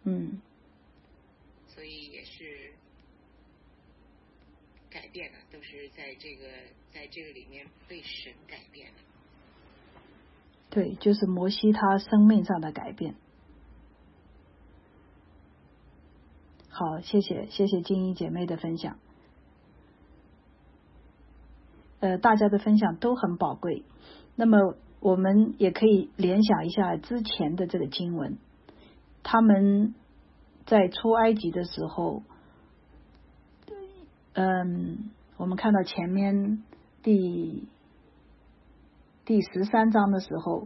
所以也是改变了，都是在这个里面被神改变了。 对，就是摩西他生命上的改变。好，谢谢金英姐妹的分享。大家的分享都很宝贵。那么我们也可以联想一下之前的这个经文，他们在出埃及的时候，我们看到前面第13章的时候，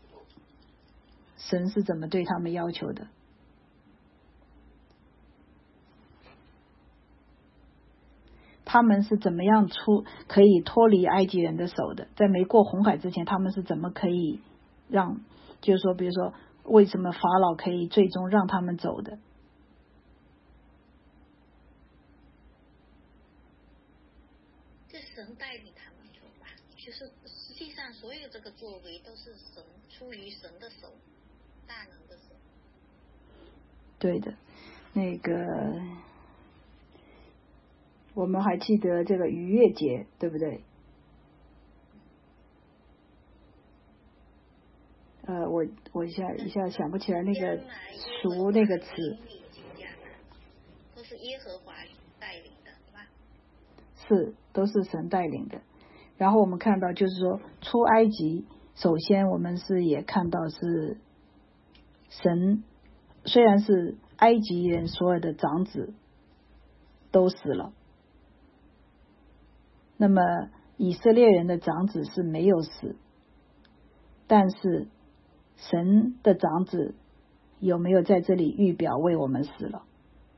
神是怎么对他们要求的？他们是怎么样可以脱离埃及人的手的？在没过红海之前，他们是怎么可以就是说比如说为什么法老可以最终让他们走的？ 这神带领他们走吧，就是实际上所有这个作为都是神出于神的手，大能的手。 对的，那个我们还记得这个逾越节，对不对？我一下想不起来那个赎那个词。 都是耶和华带领的，是吧？ 是，都是神带领的。然后我们看到就是说出埃及，首先我们是也看到是神，虽然是埃及人所有的长子都死了，那么以色列人的长子是没有死，但是神的长子有没有在这里预表为我们死了？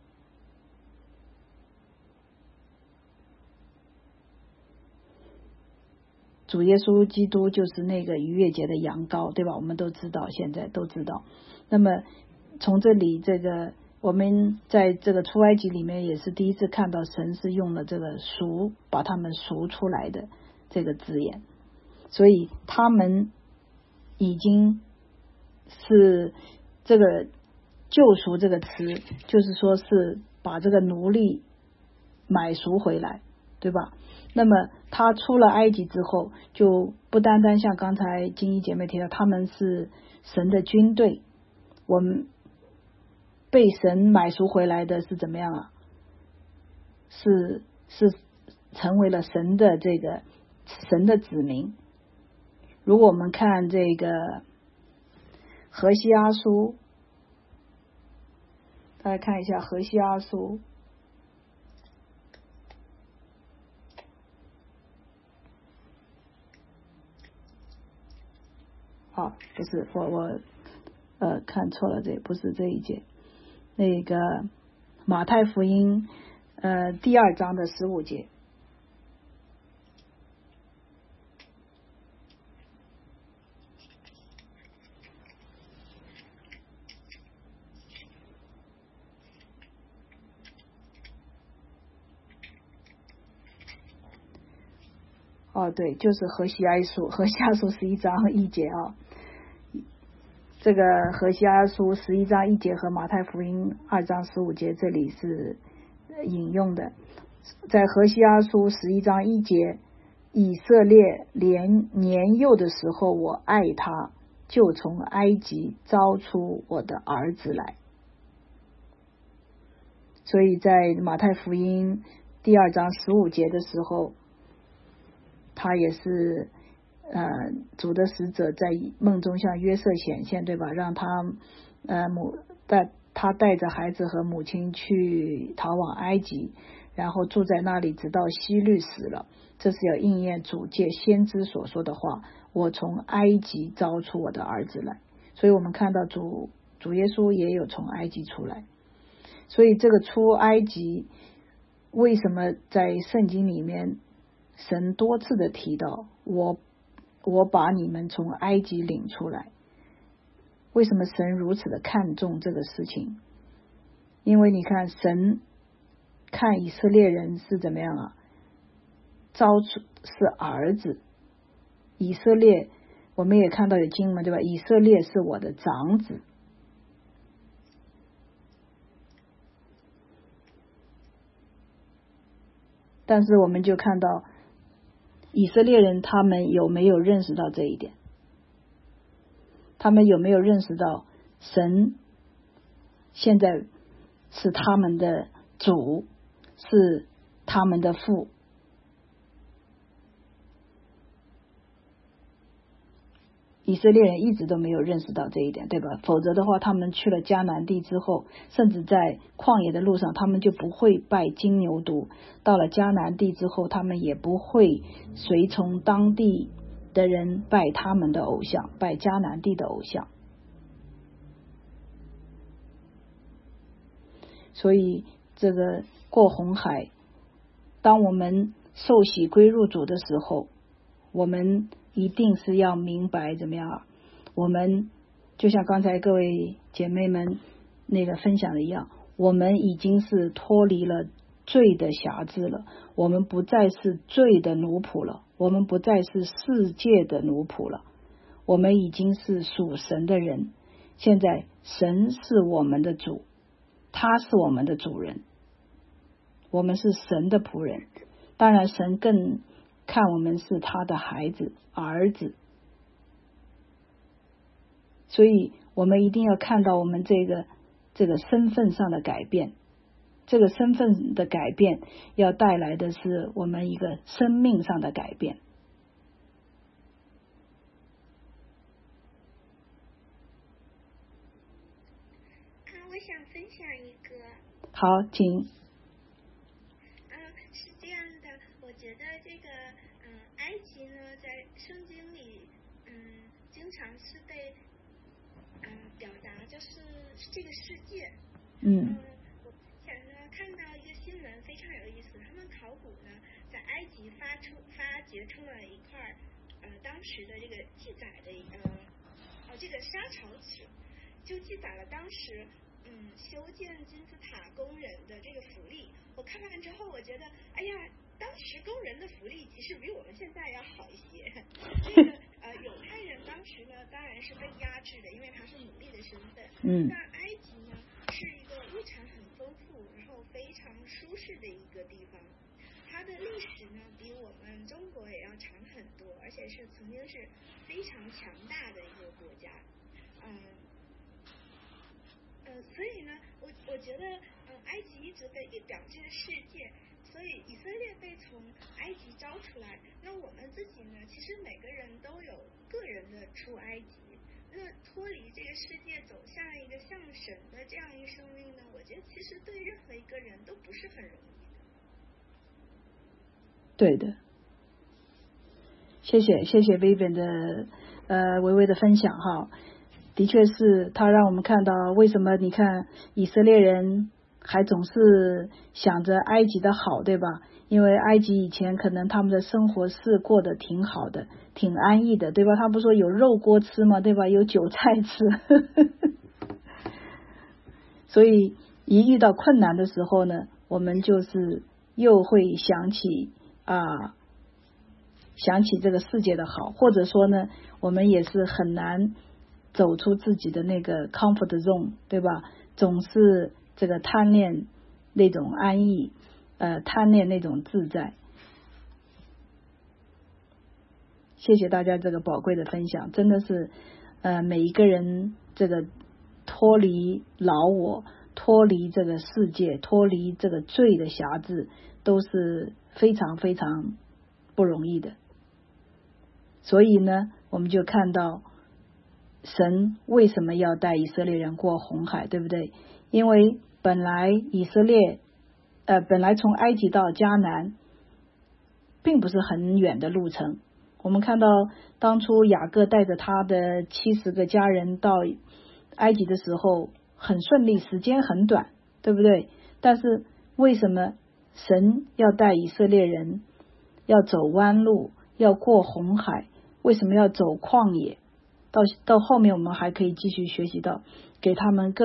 主耶稣基督就是那个逾越节的羊羔，对吧？我们都知道，现在都知道。那么从这里我们在这个出埃及里面也是第一次看到神是用了这个赎，把他们赎出来的这个字眼，所以他们已经是这个救赎这个词，就是说是把这个奴隶买赎回来，对吧？那么他出了埃及之后，就不单单像刚才金怡姐妹提到，他们是神的军队，我们被神买赎回来的是怎么样啊？是成为了神的神的子民。如果我们看这个何西阿书，大家看一下何西阿书。不是我看错了，这不是这一节，那个马太福音第2章的15节。对，就是何西阿书11章1节啊。这个何西阿书11章1节和马太福音2章15节这里是引用的。在何西阿书11章1节，以色列年幼的时候，我爱他，就从埃及招出我的儿子来。所以在马太福音第2章15节的时候，他也是主的使者在梦中向约瑟显现，对吧？让他他带着孩子和母亲去逃往埃及，然后住在那里直到希律死了。这是要应验主借先知所说的话，我从埃及招出我的儿子来。所以我们看到主耶稣也有从埃及出来。所以这个出埃及，为什么在圣经里面神多次的提到我把你们从埃及领出来？为什么神如此的看重这个事情？因为你看神看以色列人是怎么样啊？招出是儿子，以色列我们也看到有经文，对吧？以色列是我的长子。但是我们就看到以色列人他们有没有认识到这一点？他们有没有认识到神现在是他们的主，是他们的父？以色列人一直都没有认识到这一点，对吧？否则的话，他们去了迦南地之后，甚至在旷野的路上，他们就不会拜金牛犊。到了迦南地之后，他们也不会随从当地的人拜他们的偶像，拜迦南地的偶像。所以这个过红海，当我们受洗归入主的时候，我们一定是要明白怎么样啊？ 我们就像刚才各位姐妹们那个分享的一样，我们已经是脱离了罪的辖制了，我们不再是罪的奴仆了，我们不再是世界的奴仆了，我们已经是属神的人。现在神是我们的主，他是我们的主人，我们是神的仆人。当然神更看我们是他的孩子儿子，所以我们一定要看到我们这个身份上的改变。这个身份的改变要带来的是我们一个生命上的改变。 我想分享一个。 好，请。 是这样的，我觉得这个埃及呢，在圣经里经常是被表达就是这个世界。我之前呢看到一个新闻非常有意思，他们考古呢在埃及发掘出了一块当时的这个记载的这个沙槽纸，就记载了当时修建金字塔工人的这个福利。我看完之后，我觉得，哎呀，当时工人的福利其实比我们现在要好一些。这个犹太人当时呢，当然是被压制的，因为他是奴隶的身份。但埃及呢，是一个物产很丰富，然后非常舒适的一个地方。它的历史呢，比我们中国也要长很多，而且是曾经是非常强大的一个国家。所以呢，我觉得，埃及一直被表这个世界，所以以色列被从埃及招出来。那我们自己呢，其实每个人都有个人的出埃及。那脱离这个世界，走向一个像神的这样一个生命呢，我觉得其实对任何一个人都不是很容易的。 对的，谢谢 Vivian 的微微的分享哈。的确是他让我们看到为什么你看以色列人还总是想着埃及的好，对吧？因为埃及以前可能他们的生活是过得挺好的，挺安逸的，对吧？他不说有肉锅吃吗？对吧？有韭菜吃所以一遇到困难的时候呢，我们就是又会想起这个世界的好，或者说呢，我们也是很难走出自己的那个 comfort zone， 对吧？总是这个贪恋那种安逸，贪恋那种自在。谢谢大家这个宝贵的分享，真的是每一个人这个脱离老我，脱离这个世界，脱离这个罪的辖制，都是非常非常不容易的。所以呢，我们就看到神为什么要带以色列人过红海，对不对？因为本来以色列本来从埃及到迦南并不是很远的路程。我们看到当初雅各带着他的70个家人到埃及的时候很顺利，时间很短，对不对？但是为什么神要带以色列人要走弯路，要过红海？为什么要走旷野？到后面我们还可以继续学习到，给他们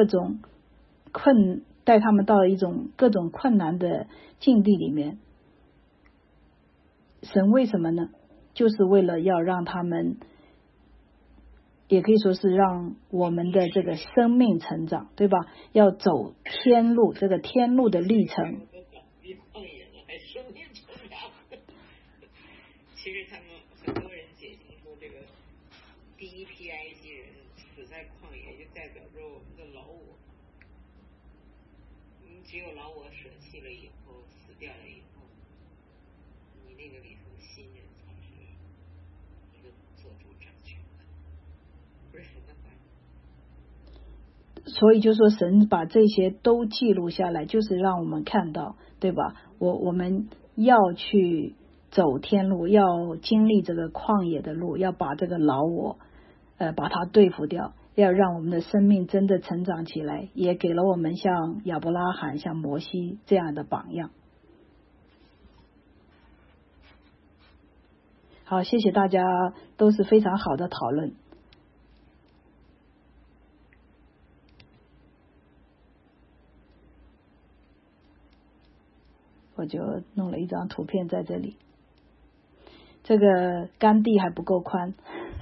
带他们到一种各种困难的境地里面。神为什么呢？就是为了要让他们，也可以说是让我们的这个生命成长，对吧？要走天路，这个天路的历程。 其实他们很多人解经说，这个第一批埃及人死在旷野，就代表着我们的老我。你只有老我舍弃了以后，死掉了以后，你那个里头的新人才是一个做主掌权的，不是神的话。 所以就说神把这些都记录下来，就是让我们看到，对吧？我们要去走天路，要经历这个旷野的路，要把这个老我把它对付掉，要让我们的生命真的成长起来，也给了我们像亚伯拉罕、像摩西这样的榜样。好，谢谢大家，都是非常好的讨论。 我就弄了一张图片在这里。这个甘地还不够宽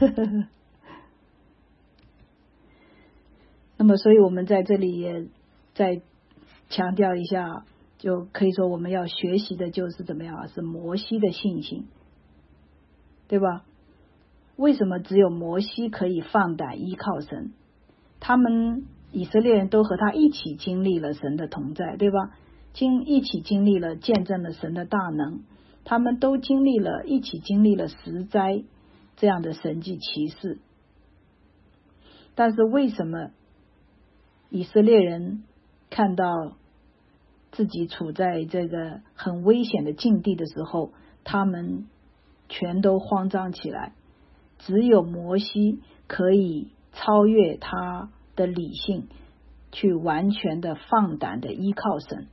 那么所以我们在这里也再强调一下，就可以说我们要学习的就是怎么样，是摩西的信心，对吧？为什么只有摩西可以放胆依靠神？他们以色列人都和他一起经历了神的同在，对吧？一起经历了见证了神的大能，他们都一起经历了10灾这样的神迹奇事。但是为什么以色列人看到自己处在这个很危险的境地的时候，他们全都慌张起来？只有摩西可以超越他的理性，去完全的放胆的依靠神。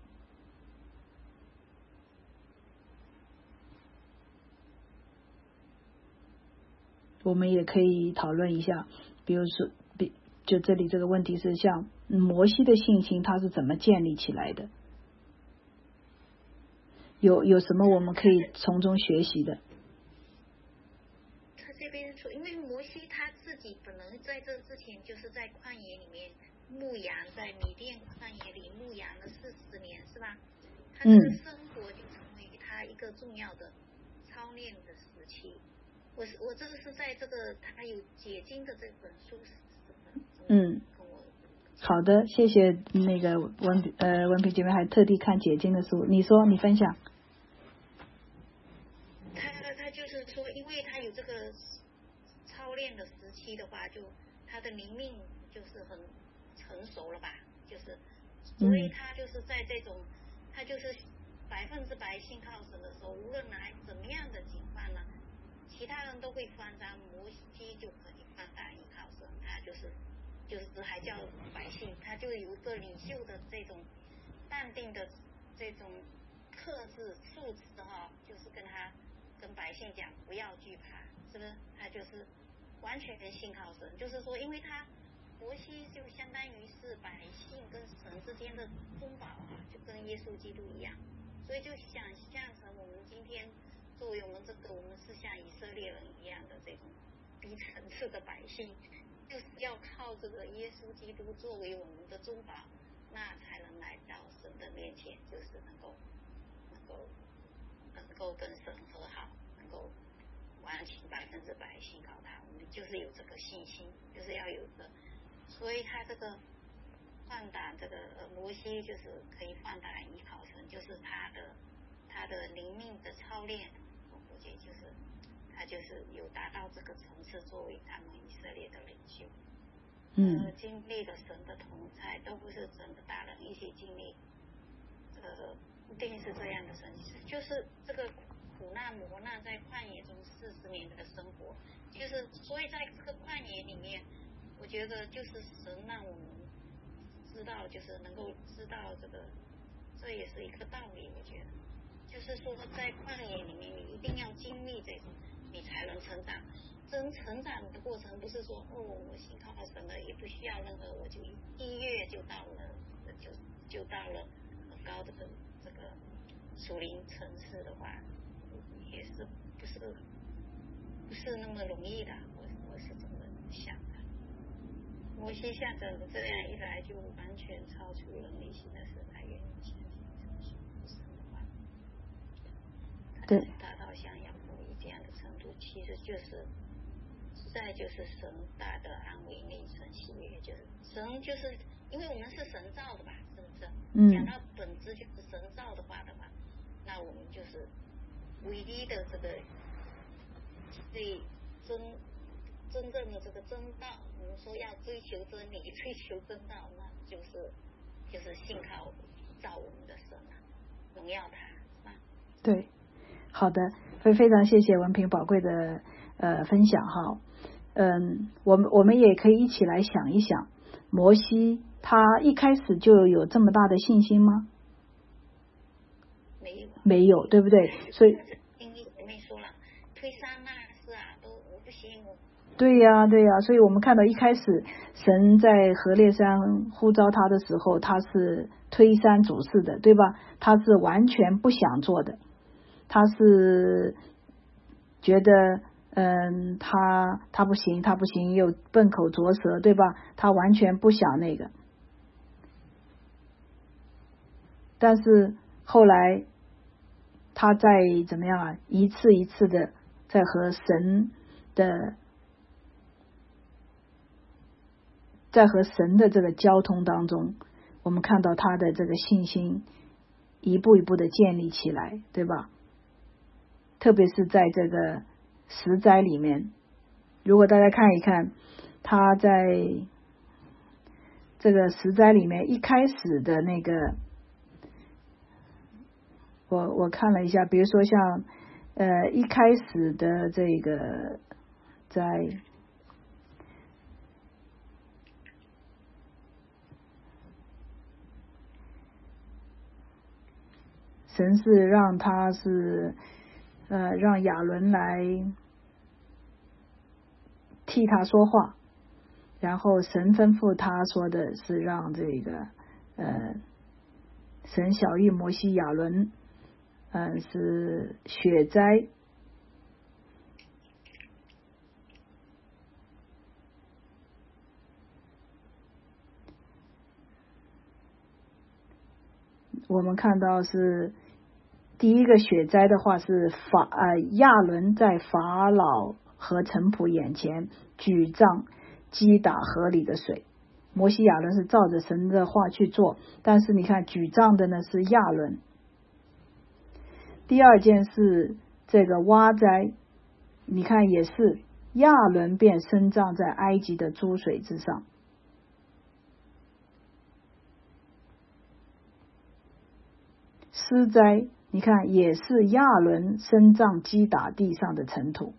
我们也可以讨论一下，比如说就这里这个问题是像摩西的信心他是怎么建立起来的，有什么我们可以从中学习的？ 他这边说，因为摩西他自己本来在这之前就是在旷野里面牧羊，在米甸旷野里牧羊了40年，是吧？他这个生活就成为他一个重要的操练的时期。我这个是在这个他有解经的这本书好的，谢谢那个文萍姐妹还特地看解经的书，你说你分享。 他就是说，因为他有这个操练的时期的话，就他的灵命就是很成熟了吧，就是所以他就是在这种他就是100%信靠神的时候，无论怎么样的情况呢，其他人都会慌张，摩西就可以放胆依靠神，他就是还叫百姓，他就有一个领袖的这种淡定的这种克制素质哈，就是跟百姓讲不要惧怕，是不是？他就是完全信靠神，就是说，因为他摩西就相当于是百姓跟神之间的中保啊，就跟耶稣基督一样，所以就想象成我们今天作为我们是像以色列人一样的这种低层次的百姓，就是要靠这个耶稣基督作为我们的中保，那才能来到神的面前，就是能够跟神和好，能够完全100%信靠他。我们就是有这个信心，就是要有的。所以他这个放胆，这个摩西就是可以放胆依靠神，就是他的灵命的操练，我估计就是他就是有达到这个层次，作为他们以色列的领袖。经历了神的同在，都不是神的大人一起经历，一定是这样的神，就是这个苦难磨难在旷野中40年的生活，就是所以在这个旷野里面，我觉得就是神让我们知道，就是能够知道这也是一个道理，我觉得就是说在旷野里面你一定要经历这种，你才能成长。成长的过程不是说我信靠神了，也不需要任何，我就1月就到了很高的这个属灵层次的话，也是不是那么容易的，我是这么想的。摩西像这样一来，就完全超出人理性的是他愿意相信神的话，他达到像亚伯伊这样的程度，其实就是实在就是神大的安慰力，神喜悦，就是神就是因为我们是神造的吧，是不是？讲到本质就是神造的话，那我们就是唯一的这个对真正的这个真道，我们说要追求真理，追求真道，那就是信靠造我们的神啊，荣耀他，是吧？ 对，好的，非常谢谢文萍宝贵的分享哈。我们也可以一起来想一想，摩西他一开始就有这么大的信心吗？没有，对不对？所以因为我没说了，推山那是啊，都我不行， 对呀，对呀，所以我们看到一开始神在何烈山呼召他的时候，他是推三阻四的，对吧？他是完全不想做的，他是觉得他不行，他不行，又笨口拙舌，对吧？他完全不想那个。但是后来他在怎么样啊？一次一次的在和神的这个交通当中，我们看到他的这个信心一步一步的建立起来，对吧？特别是在这个十灾里面，如果大家看一看他在这个十灾里面一开始的那个，我看了一下，比如说像一开始的这个在神是让他是让亚伦来替他说话，然后神吩咐他说的是让这个神晓谕摩西亚伦是雪灾，我们看到是第一个雪灾的话是亚伦在法老和臣仆眼前举杖击打河里的水，摩西亚伦是照着神的话去做，但是你看举杖的呢是亚伦。第二件是这个蛙灾，你看也是亚伦便升帐在埃及的诸水之上。狮灾你看也是亚伦升帐击打地上的尘土。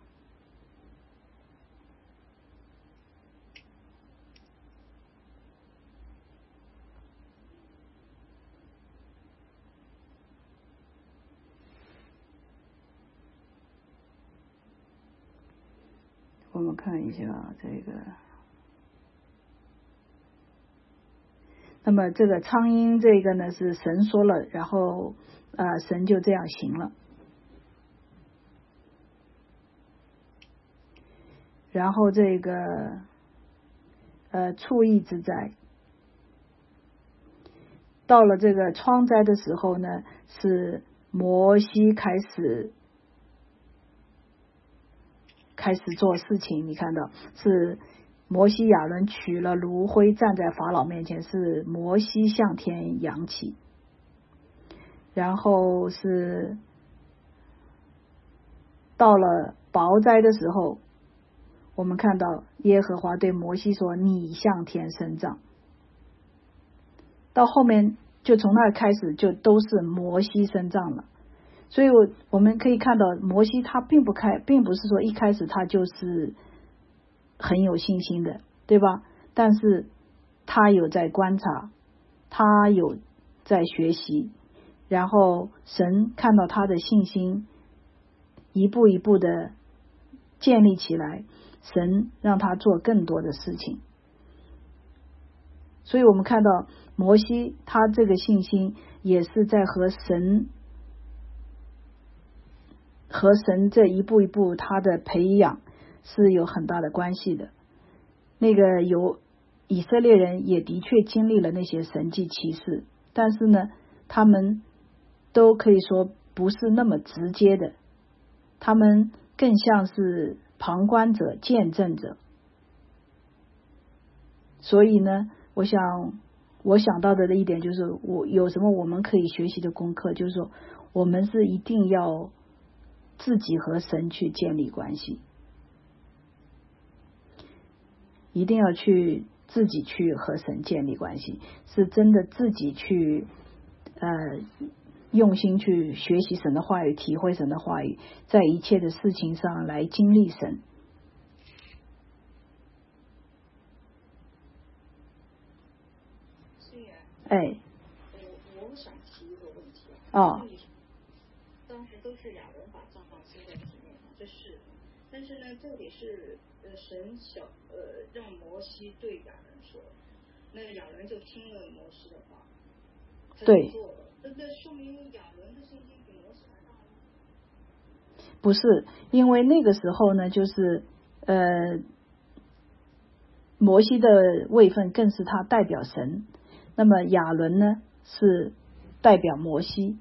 我们看一下这个，那么这个苍鹰这个呢是神说了，然后神就这样行了。然后这个畜疫之灾，到了这个疮灾的时候呢，是摩西开始做事情，你看到是摩西亚伦取了炉灰站在法老面前，是摩西向天扬起。然后是到了雹灾的时候，我们看到耶和华对摩西说你向天伸杖，到后面就从那开始就都是摩西伸杖了。所以我们可以看到摩西他并不是说一开始他就是很有信心的，对吧？但是他有在观察，他有在学习，然后神看到他的信心一步一步的建立起来，神让他做更多的事情。所以我们看到摩西他这个信心也是在和神这一步一步他的培养是有很大的关系的。那个有以色列人也的确经历了那些神迹奇事，但是呢他们都可以说不是那么直接的，他们更像是旁观者见证者。所以呢我想到的一点就是有什么我们可以学习的功课，就是说我们是一定要自己和神去建立关系，一定要去自己去和神建立关系，是真的自己去用心去学习神的话语，体会神的话语，在一切的事情上来经历神。哎， 我想提一个问题啊。 当时都是亚伦把杖放在体面上，这是。 但是呢，这里是神让摩西对亚伦说，那亚伦就听了摩西的话，他就做了。那说明亚伦的信心比摩西还大吗？ 不是，因为那个时候呢，就是摩西的位分更是他代表神，那么亚伦呢是代表摩西，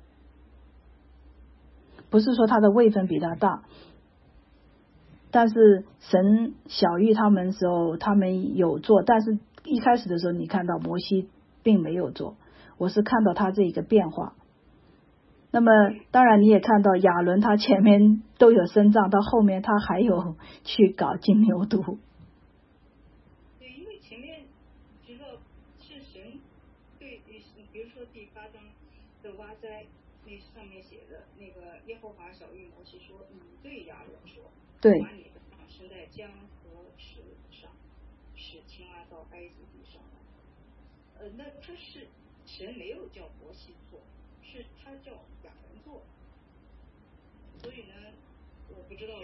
不是说他的位分比他大，但是神晓谕他们的时候，他们有做，但是一开始的时候，你看到摩西并没有做，我是看到他这一个变化。那么当然你也看到亚伦他前面都有身障，到后面他还有去搞金牛犊。 对，因为前面知道是神对，比如说第8章的挖灾，那上面写的那个耶和华晓谕摩西说，你对亚伦说， 对， 把你的杖伸在江和池上，使青蛙到埃及地上来。那他是神没有叫摩西做，是他叫亚伦做，所以呢，我不知道。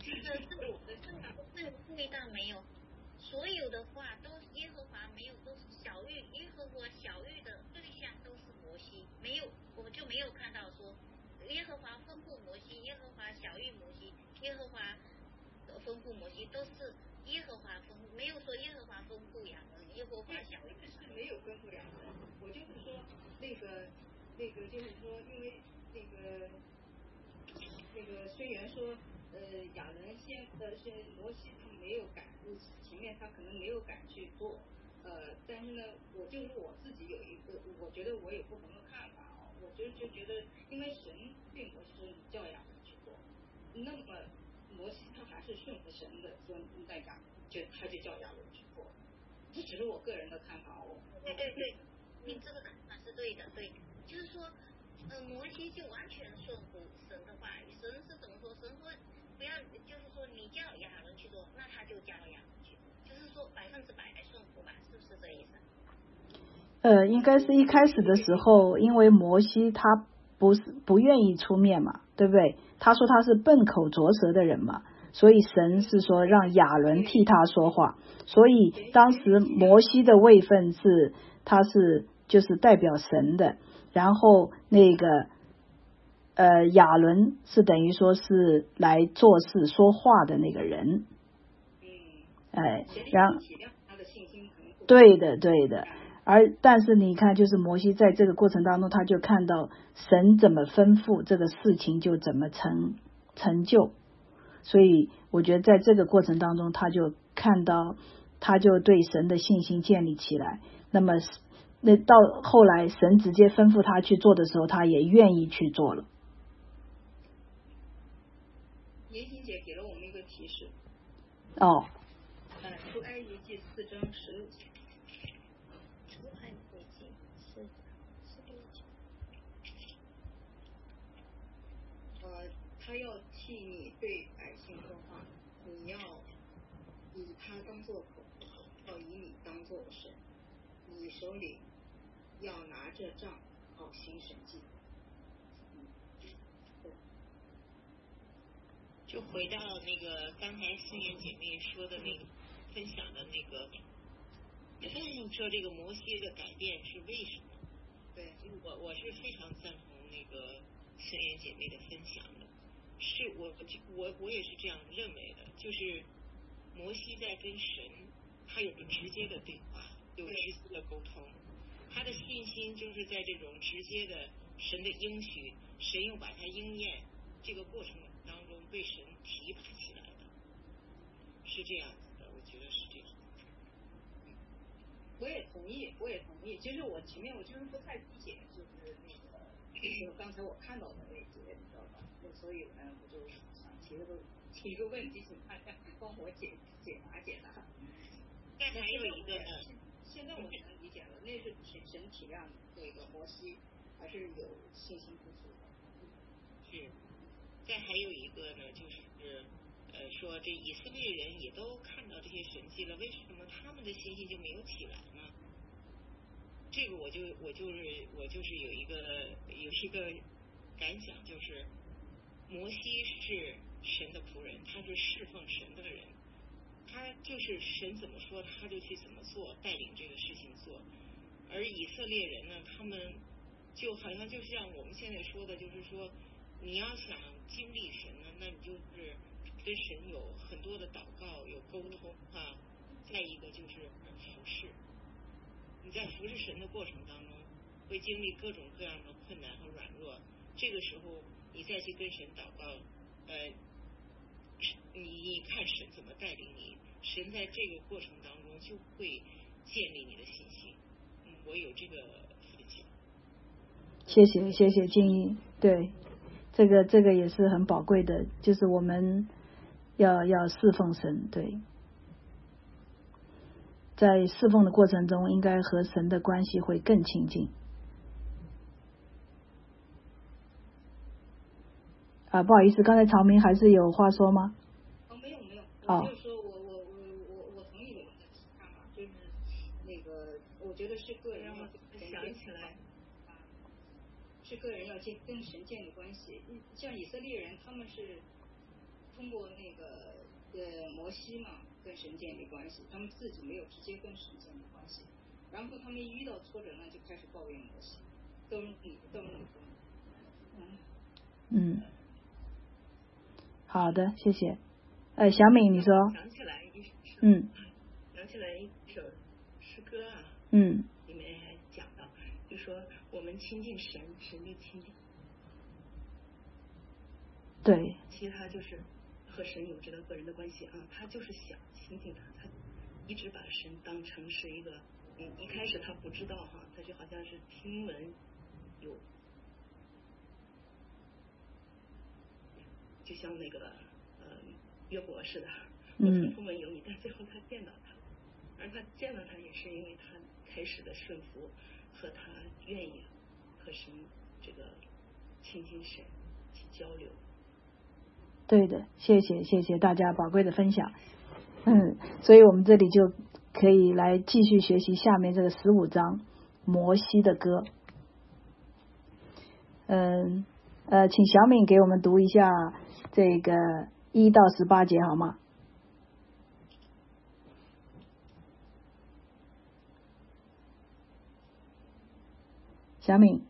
这味道没有，所有的话都是耶和华没有，都是晓谕耶和华晓谕的对象都是摩西，没有我就没有看到说耶和华吩咐摩西，耶和华晓谕摩西，耶和华吩咐摩西，都是耶和华吩咐，没有说耶和华吩咐亚伦，耶和华晓谕。 是没有吩咐亚伦，我就是说那个就是说，因为那个虽然说亚伦是摩西他没有敢，前面他可能没有敢去做，但是呢，我就是我自己有一个，我觉得我有不同的看法啊，我就觉得，因为神对摩西说你叫亚伦去做，那么摩西他还是顺服神的，说那他就叫亚伦去做，这只是我个人的看法哦。 对，你这个看法是对的，对，就是说，摩西就完全顺服神的话语，神是怎么说？神说不要，就是说你叫亚伦去做，那他就叫亚伦去做，就是说100%来顺服吧，是不是这意思？ 应该是一开始的时候，因为摩西他不愿意出面嘛，对不对？他说他是笨口拙舌的人嘛，所以神是说让亚伦替他说话，所以当时摩西的位分是他是就是代表神的，然后那个亚伦是等于说是来做事说话的那个人，然后对的。但是你看，就是摩西在这个过程当中，他就看到神怎么吩咐，这个事情就怎么成就。所以我觉得在这个过程当中，他就看到，他就对神的信心建立起来。那么那到后来，神直接吩咐他去做的时候，他也愿意去做了。 严欣姐给了我们一个提示。 哦。 出埃及记4章16节。他要替你对百姓说话，你要以他当作口，要以你当作神，你手里要拿着杖，好行神迹。 就回到那个刚才思妍姐妹说的那个分享的那个，说这个摩西的改变是为什么？ 对， 我是非常赞同那个思妍姐妹的分享的。是我也是这样认为的，就是摩西在跟神他有个直接的对话，有直接的沟通，他的信心就是在这种直接的神的应许，神又把他应验这个过程当中被神提拔起来的，是这样子的，我觉得是这样。 我也同意。其实我前面我就是不太理解，就是那个，就是刚才我看到的那节，你知道吧？所以呢，我就想提一个问题，请大家帮我解答。 但还有一个呢， 现在我能理解了，那是神体谅那个摩西，还是有信心不足的。 是。再还有一个呢，就是说这以色列人也都看到这些神迹了，为什么他们的信心就没有起来呢？这个我就是有一个感想，就是摩西是神的仆人，他是侍奉神的人，他就是神怎么说他就去怎么做，带领这个事情做。而以色列人呢，他们就好像就像我们现在说的，就是说你要想经历神呢，那你就是跟神有很多的祷告，有沟通啊。再一个就是服侍，你在服侍神的过程当中，会经历各种各样的困难和软弱。这个时候，你再去跟神祷告，你看神怎么带领你，神在这个过程当中就会建立你的信心。我有这个分享。 谢谢金一，对，这个也是很宝贵的，就是我们要侍奉神，对，在侍奉的过程中，应该和神的关系会更亲近。不好意思，刚才曹明还是有话说吗？ 没有， 我就说我同意你们的看法，就是那个，我觉得是个人要想起来，是个人要跟神建立关系。像以色列人，他们是通过那个摩西嘛，跟神建立关系，他们自己没有直接跟神建立关系，然后他们一遇到挫折呢，就开始抱怨摩西，都是你。 好的，谢谢。小敏，你说。 想起来一首诗歌啊，里面还讲到，就说我们亲近神，神就亲近。 对。 其实他就是和神有着个人的关系啊，他就是想亲近他一直把神当成是一个，一开始他不知道哈，他就好像是听闻有。就像那个约伯似的，我曾听闻有你，但最后他见到他，而他见到他也是因为他开始的顺服和他愿意和神这个亲近神去交流。 对的，谢谢大家宝贵的分享。所以我们这里就可以来继续学习下面这个15章摩西的歌。请小敏给我们读一下这个1到18节好吗？小敏，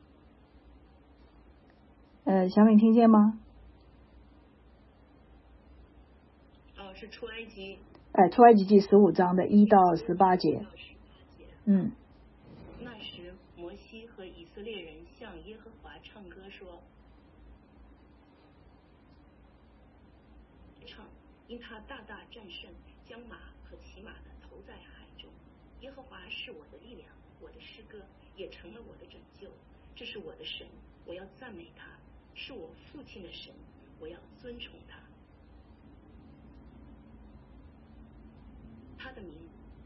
小敏听见吗？ 是出埃及。 出埃及记15章的1到18节。 那时摩西和以色列人向耶和华唱歌说，因他大大战胜，将马和骑马的投在海中。耶和华是我的力量，我的诗歌，也成了我的拯救。这是我的神，我要赞美他；是我父亲的神，我要尊崇他。他的名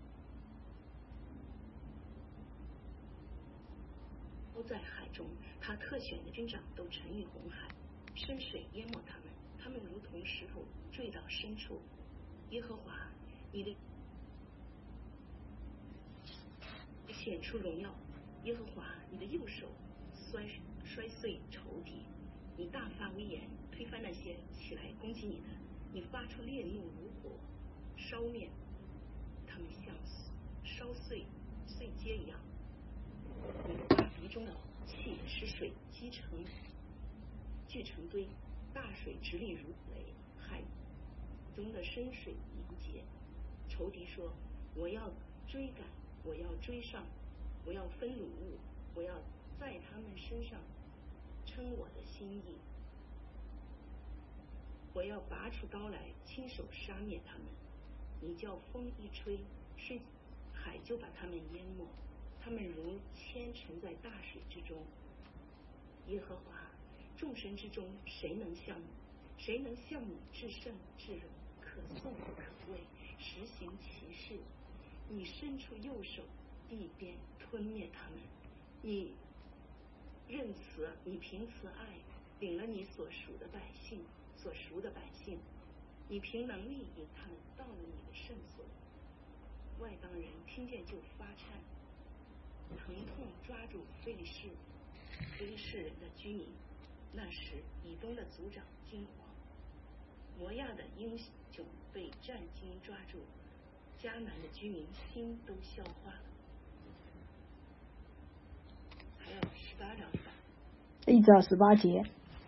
都在海中，他特选的军长都沉于红海，深水淹没他们，他们如同石头坠到深处。耶和华，你的显出荣耀；耶和华，你的右手摔碎仇敌。你大发威严，推翻那些起来攻击你的。你发出烈怒如火，烧灭他们，像烧碎秸一样。你把鼻中的气使水聚成堆，大水直立如雷，海中的深水凝结。仇敌说，我要追赶，我要追上，我要分掳物，我要在他们身上称我的心意。我要拔出刀来，亲手杀灭他们。你叫风一吹，海就把他们淹没，他们如铅沉在大水之中。耶和华，众神之中，谁能像你至圣至荣，可颂可畏，实行奇事？你伸出右手，地边吞灭他们。你任慈，你凭慈爱领了你所属的百姓。你凭能力引他们到了你的圣所。外邦人听见就发颤，疼痛抓住非利士人的居民。那时以东的族长惊惶， 摩亚的英雄被战惊抓住，迦南的居民心都消化了。还有18章吧， 一直到18节。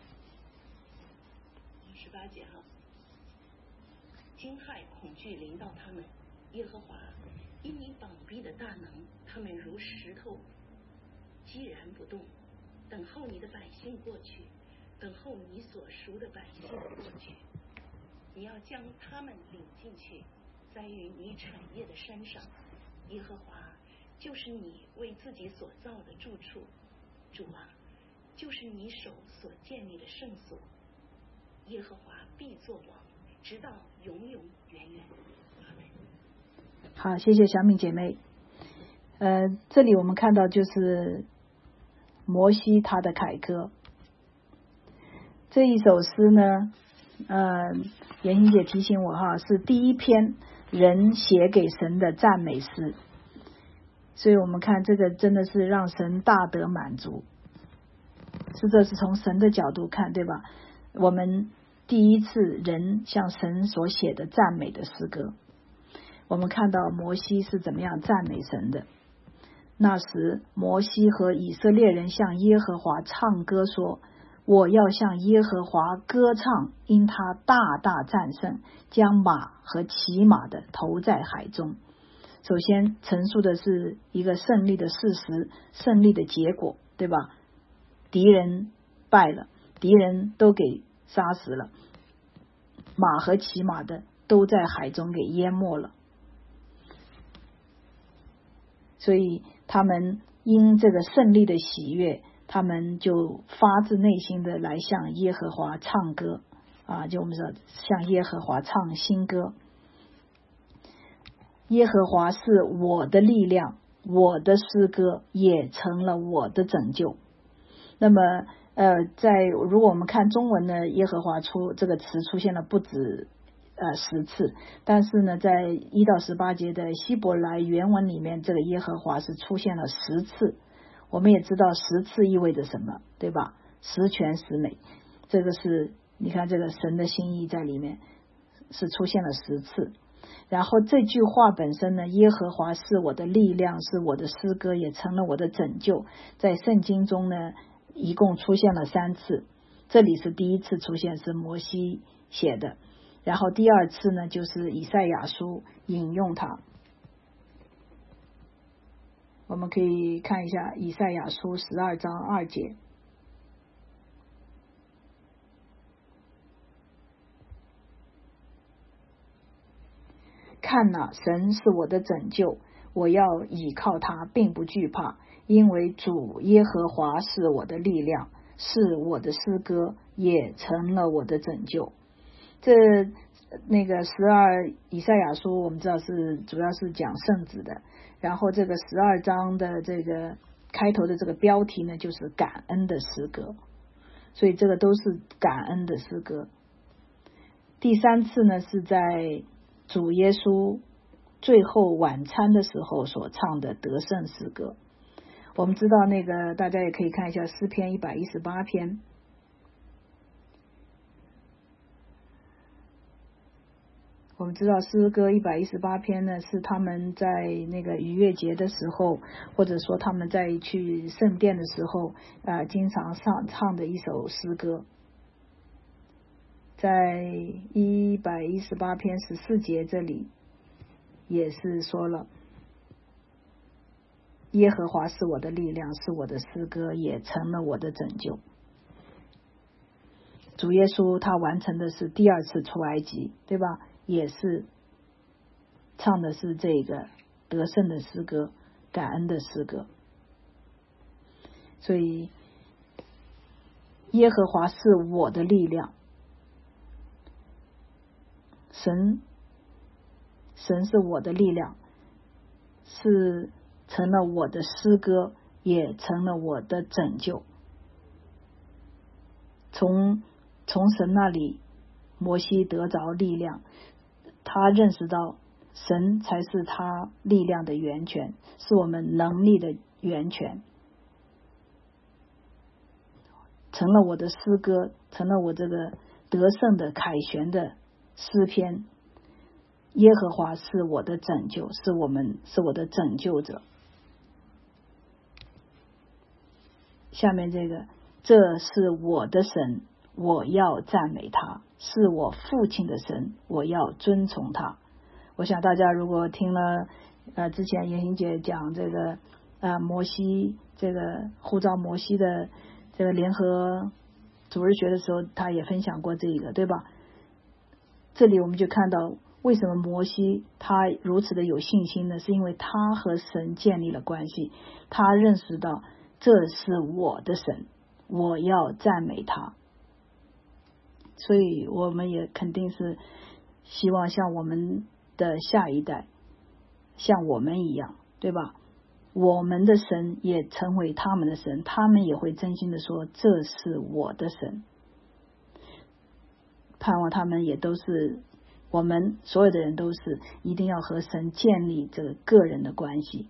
18节哈，惊骇恐惧临到他们，耶和华因你膀臂的大能，他们如石头寂然不动，等候你的百姓过去，等候你所赎的百姓过去。你要将他们领进去，栽于你产业的山上。耶和华就是你为自己所造的住处，主啊，就是你手所建立的圣所。耶和华必作王，直到永永远远。阿们。 好，谢谢小敏姐妹。这里我们看到就是摩西他的凯歌。这一首诗呢，妍欣姐提醒我哈，是第一篇人写给神的赞美诗，所以我们看这个真的是让神大得满足。这是从神的角度看，对吧？我们第一次人向神所写的赞美的诗歌，我们看到摩西是怎么样赞美神的。那时摩西和以色列人向耶和华唱歌说，我要向耶和华歌唱，因他大大战胜，将马和骑马的投在海中。首先陈述的是一个胜利的事实，胜利的结果，对吧？敌人败了，敌人都给杀死了，马和骑马的都在海中给淹没了。所以他们因这个胜利的喜悦，他们就发自内心的来向耶和华唱歌就我们说向耶和华唱新歌。耶和华是我的力量，我的诗歌也成了我的拯救。那么如果我们看中文呢，耶和华这个词出现了不止10次，但是呢在1到18节的希伯来原文里面，这个耶和华是出现了10次。我们也知道10次意味着什么，对吧？十全十美，这个是你看这个神的心意在里面是出现了10次。然后这句话本身呢，耶和华是我的力量，是我的诗歌，也成了我的拯救，在圣经中呢一共出现了3次。这里是第一次出现，是摩西写的，然后第二次呢就是以赛亚书引用它。我们可以看一下以赛亚书12章2节。看哪，神是我的拯救，我要倚靠他，并不惧怕，因为主耶和华是我的力量，是我的诗歌，也成了我的拯救。那个12以赛亚书我们知道是主要是讲圣子的，然后这个12章的这个开头的这个标题呢就是感恩的诗歌，所以这个都是感恩的诗歌。第3次呢是在主耶稣最后晚餐的时候所唱的得胜诗歌。我们知道那个大家也可以看一下诗篇118篇，我们知道诗歌118篇呢是他们在那个逾越节的时候，或者说他们在去圣殿的时候经常唱的一首诗歌。在118篇14节这里也是说了，耶和华是我的力量，是我的诗歌，也成了我的拯救。主耶稣他完成的是第2次出埃及，对吧？也是唱的是这个得胜的诗歌，感恩的诗歌。所以耶和华是我的力量，神是我的力量，是成了我的诗歌，也成了我的拯救。从神那里摩西得着力量，他认识到神才是他力量的源泉，是我们能力的源泉，成了我的诗歌，成了我这个得胜的凯旋的诗篇，耶和华是我的拯救，是我的拯救者。下面这是我的神，我要赞美他，是我父亲的神，我要遵从他。我想大家如果听了之前妍欣姐讲摩西呼召摩西的联合主日学的时候，他也分享过对吧？这里我们就看到为什么摩西他如此的有信心呢？是因为他和神建立了关系，他认识到这是我的神，我要赞美他。所以我们也肯定是希望像我们的下一代像我们一样，对吧？我们的神也成为他们的神，他们也会真心的说这是我的神。盼望他们也都是，我们所有的人都是一定要和神建立这个个人的关系，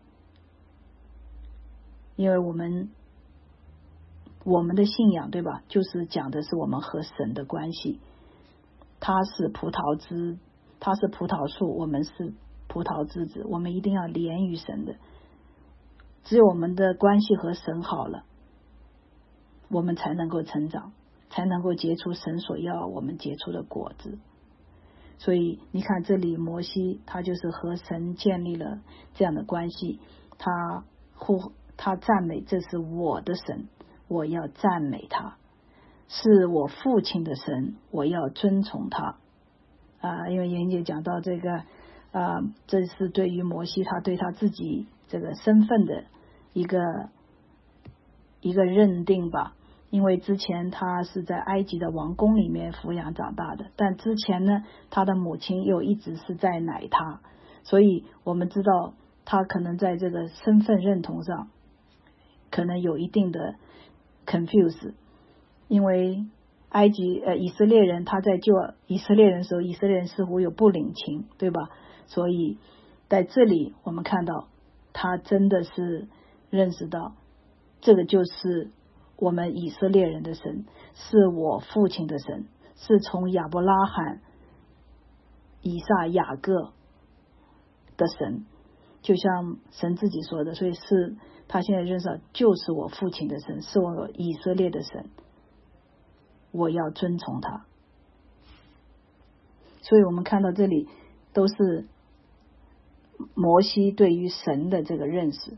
因为我们的信仰，对吧，就是讲的是我们和神的关系。他是葡萄树，我们是葡萄枝子，我们一定要连于神的。只有我们的关系和神好了，我们才能够成长，才能够结出神所要我们结出的果子。所以你看这里摩西他就是和神建立了这样的关系，他赞美这是我的神，我要赞美他，是我父亲的神，我要遵从他。因为妍欣姐讲到这是对于摩西他对他自己这个身份的一个认定吧。因为之前他是在埃及的王宫里面抚养长大的，但之前呢他的母亲又一直是在奶他，所以我们知道他可能在这个身份认同上可能有一定的 confuse。 因为以色列人他在救以色列人的时候，以色列人似乎有不领情，对吧？所以在这里我们看到他真的是认识到这个就是我们以色列人的神，是我父亲的神，是从亚伯拉罕、以撒、雅各的神，就像神自己说的，所以是他现在认识到就是我父亲的神，是我以色列的神，我要遵从他。所以我们看到这里都是摩西对于神的这个认识，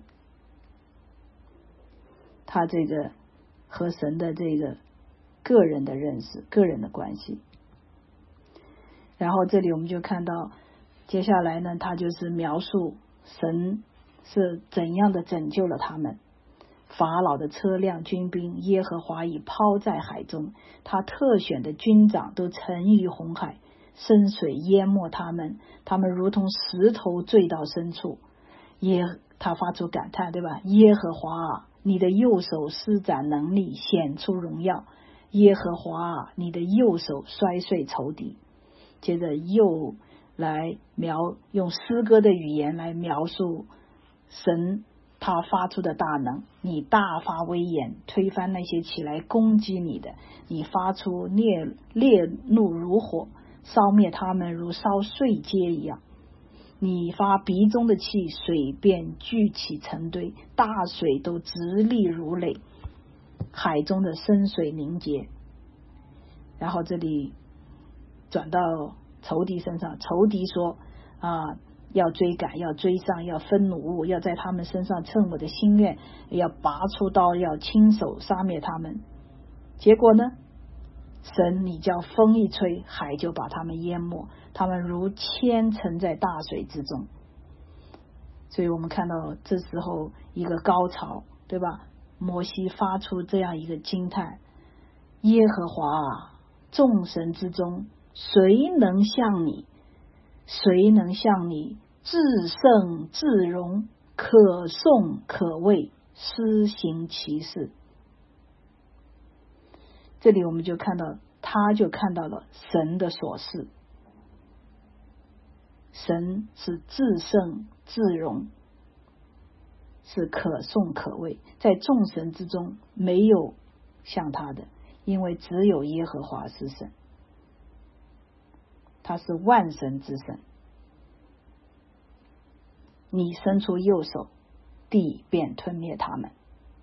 他这个和神的这个个人的认识，个人的关系。然后这里我们就看到接下来呢，他就是描述神是怎样的拯救了他们。法老的车辆军兵，耶和华已抛在海中，他特选的军长都沉于红海，深水淹没他们，他们如同石头坠到深处。他发出感叹，对吧？耶和华啊，你的右手施展能力，显出荣耀。耶和华啊，你的右手摔碎仇敌。接着又来用诗歌的语言来描述神他发出的大能。你大发威严，推翻那些起来攻击你的，你发出烈怒如火，烧灭他们如烧碎秸一样。你发鼻中的气，水便聚起成堆，大水都直立如垒，海中的深水凝结。然后这里转到仇敌身上，仇敌说要追赶，要追上，要分奴物，要在他们身上趁我的心愿，要拔出刀，要亲手杀灭他们。结果呢，神你叫风一吹，海就把他们淹没，他们如铅沉在大水之中。所以我们看到这时候一个高潮，对吧？摩西发出这样一个惊叹：耶和华啊，众神之中谁能像你？谁能像你至圣至荣，可颂可畏，施行奇事？这里我们就看到，他就看到了神的所事。神是至圣至荣，是可颂可畏，在众神之中没有像他的，因为只有耶和华是神。 他是万神之神。你伸出右手，地便吞灭他们。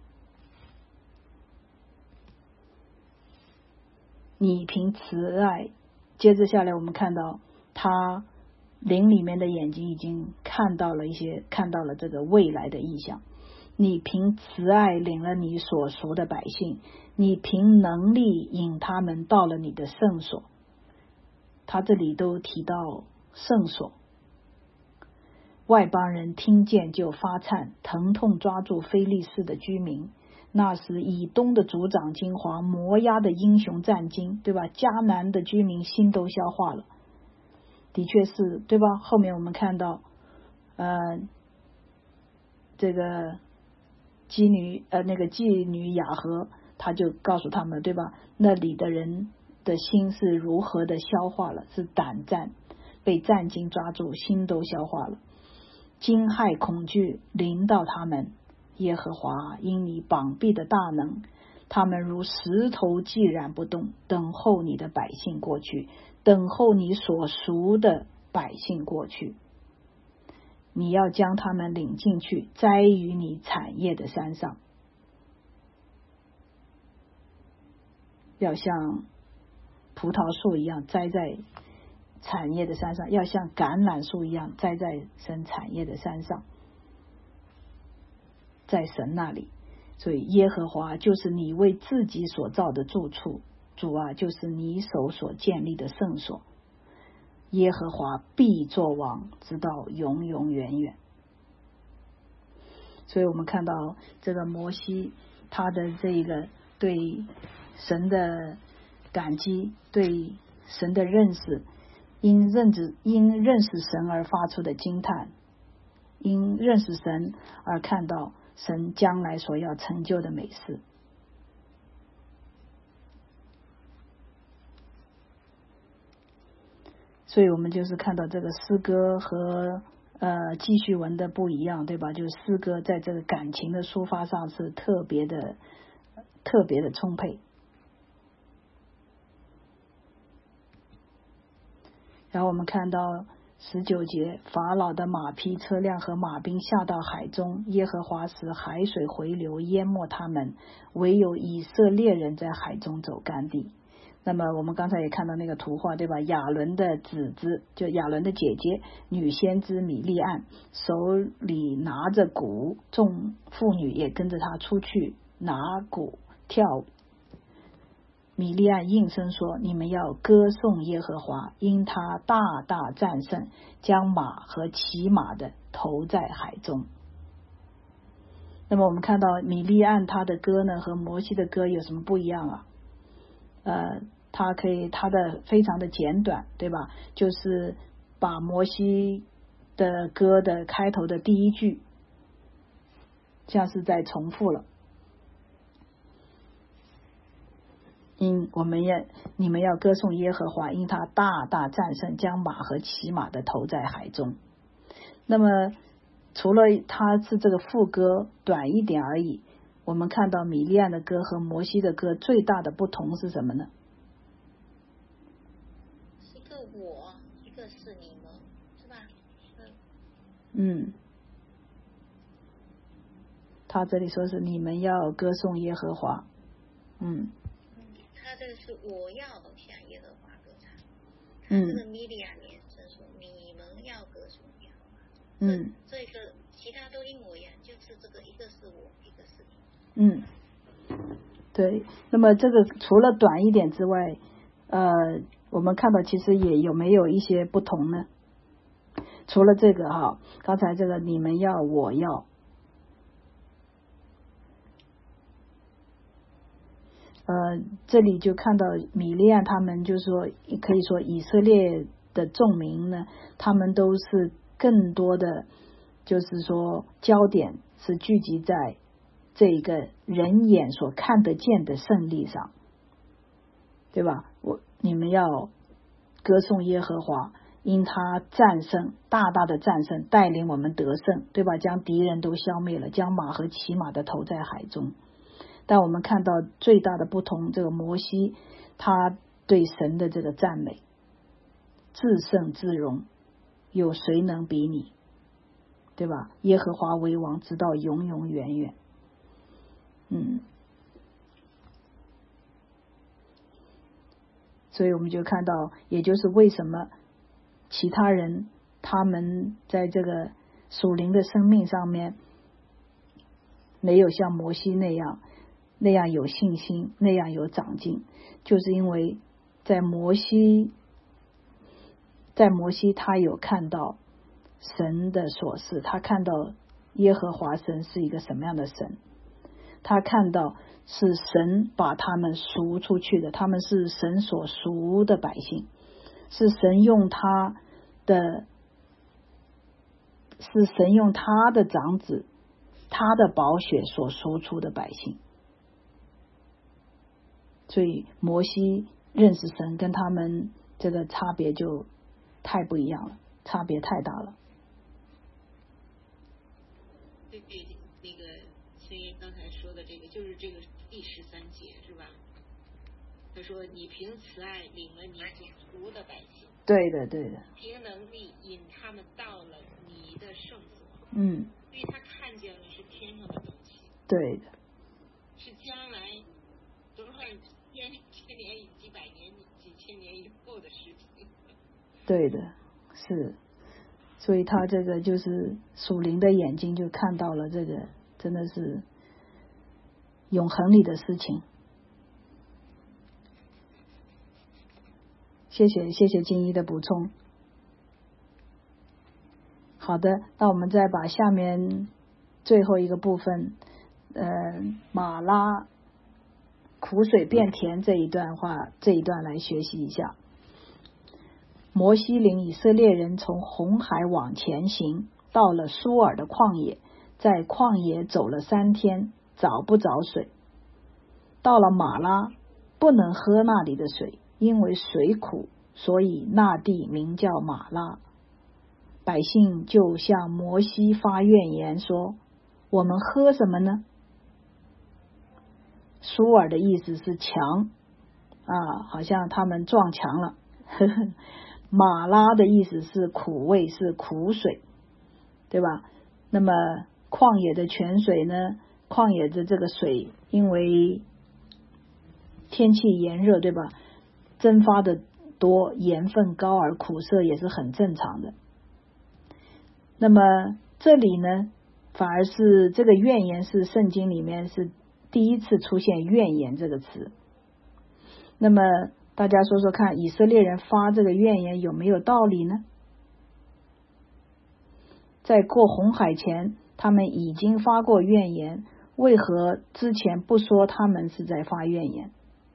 你凭慈爱，接着下来我们看到他灵里面的眼睛已经看到了这个未来的意象。你凭慈爱领了你所属的百姓，你凭能力引他们到了你的圣所。他这里都提到圣所。外邦人听见就发颤，疼痛抓住非利士的居民。那时以东的族长金华，摩押的英雄战惊，对吧？迦南的居民心都消化了。的确是，对吧？后面我们看到这个妓女雅和，他就告诉他们，对吧？那里的人的心是如何的消化了，是胆战，被战惊抓住，心都消化了。惊骇恐惧临到他们，耶和华因你膀臂的大能，他们如石头寂然不动，等候你的百姓过去，等候你所赎的百姓过去。你要将他们领进去，栽于你产业的山上，要像葡萄树一样栽在产业的山上，要像橄榄树一样栽在神产业的山上，在神那里。所以耶和华就是你为自己所造的住处，主啊，就是你手所建立的圣所。耶和华必作王，直到永永远远。所以我们看到这个摩西，他的这个对神的感激，对神的认识，因认识神而发出的惊叹，因认识神而看到神将来所要成就的美事。所以我们就是看到这个诗歌和记叙文的不一样，对吧？就是诗歌在这个感情的抒发上是特别的充沛。然后我们看到19节，法老的马匹、车辆和马兵下到海中，耶和华使海水回流，淹没他们，唯有以色列人在海中走干地。那么我们刚才也看到那个图画，对吧？亚伦的姊姊，就亚伦的姐姐女先知米利暗，手里拿着鼓，众妇女也跟着她出去拿鼓跳舞。米利暗应声说，你们要歌颂耶和华，因他大大战胜，将马和骑马的投在海中。那么我们看到米利暗他的歌呢和摩西的歌有什么不一样啊？他的非常的简短，对吧？就是把摩西的歌的开头的第一句像是在重复了，你们要歌颂耶和华，因他大大战胜，将马和骑马的投在海中。那么除了他是这个副歌短一点而已，我们看到米利暗的歌和摩西的歌最大的不同是什么呢？ 一个我，一个是你们，是吧？ 他这里说是你们要歌颂耶和华。 他这个是我要向耶和华歌唱。他这个米利亚连声说你们要歌颂耶和华。这个其他都一模一样，就是这个一个是我，一个是你。 对。那么这个除了短一点之外，我们看到其实也有没有一些不同呢？除了这个刚才这个你们要我要，这里就看到米利暗他们就是说，可以说以色列的众民呢，他们都是更多的就是说焦点是聚集在这个人眼所看得见的胜利上，对吧？你们要歌颂耶和华，因他战胜，大大的战胜，带领我们得胜，对吧？将敌人都消灭了，将马和骑马的投在海中。但我们看到最大的不同，这个摩西他对神的这个赞美， 至圣至荣，有谁能比你？对吧？耶和华为王，直到永永远远。所以我们就看到，也就是为什么其他人他们在这个属灵的生命上面没有像摩西那样有信心，那样有长进，就是因为在摩西他有看到神的所事，他看到耶和华神是一个什么样的神，他看到是神把他们赎出去的，他们是神所赎的百姓，是神用他的长子，他的宝血所赎出的百姓。所以摩西认识神跟他们这个差别就太不一样了，差别太大了。 对，那个孙爷刚才说的这个，就是这个第13节是吧？他说你凭慈爱领了你所赎的百姓， 对的， 凭能力引他们到了你的圣所。所以他看见了是天上的东西。对的，是将来多少千年、几百年、几千年以后的事情。对的，是。所以他这个就是属灵的眼睛就看到了这个真的是永恒里的事情。谢谢金一的补充。好的，那我们再把下面最后一个部分马拉苦水变甜这一段来学习一下。摩西领以色列人从红海往前行，到了苏尔的旷野，在旷野走了3天，找不着水。到了马拉，不能喝那里的水，因为水苦，所以那地名叫马拉。百姓就向摩西发怨言说：我们喝什么呢？苏尔的意思是墙好像他们撞墙了。马拉的意思是苦味，是苦水，对吧？那么旷野的泉水呢？旷野的这个水因为天气炎热，对吧？蒸发的多，盐分高，而苦涩也是很正常的。那么这里呢，反而是这个怨言是圣经里面是第一次出现怨言这个词。那么大家说说看，以色列人发这个怨言有没有道理呢？在过红海前他们已经发过怨言，为何之前不说他们是在发怨言？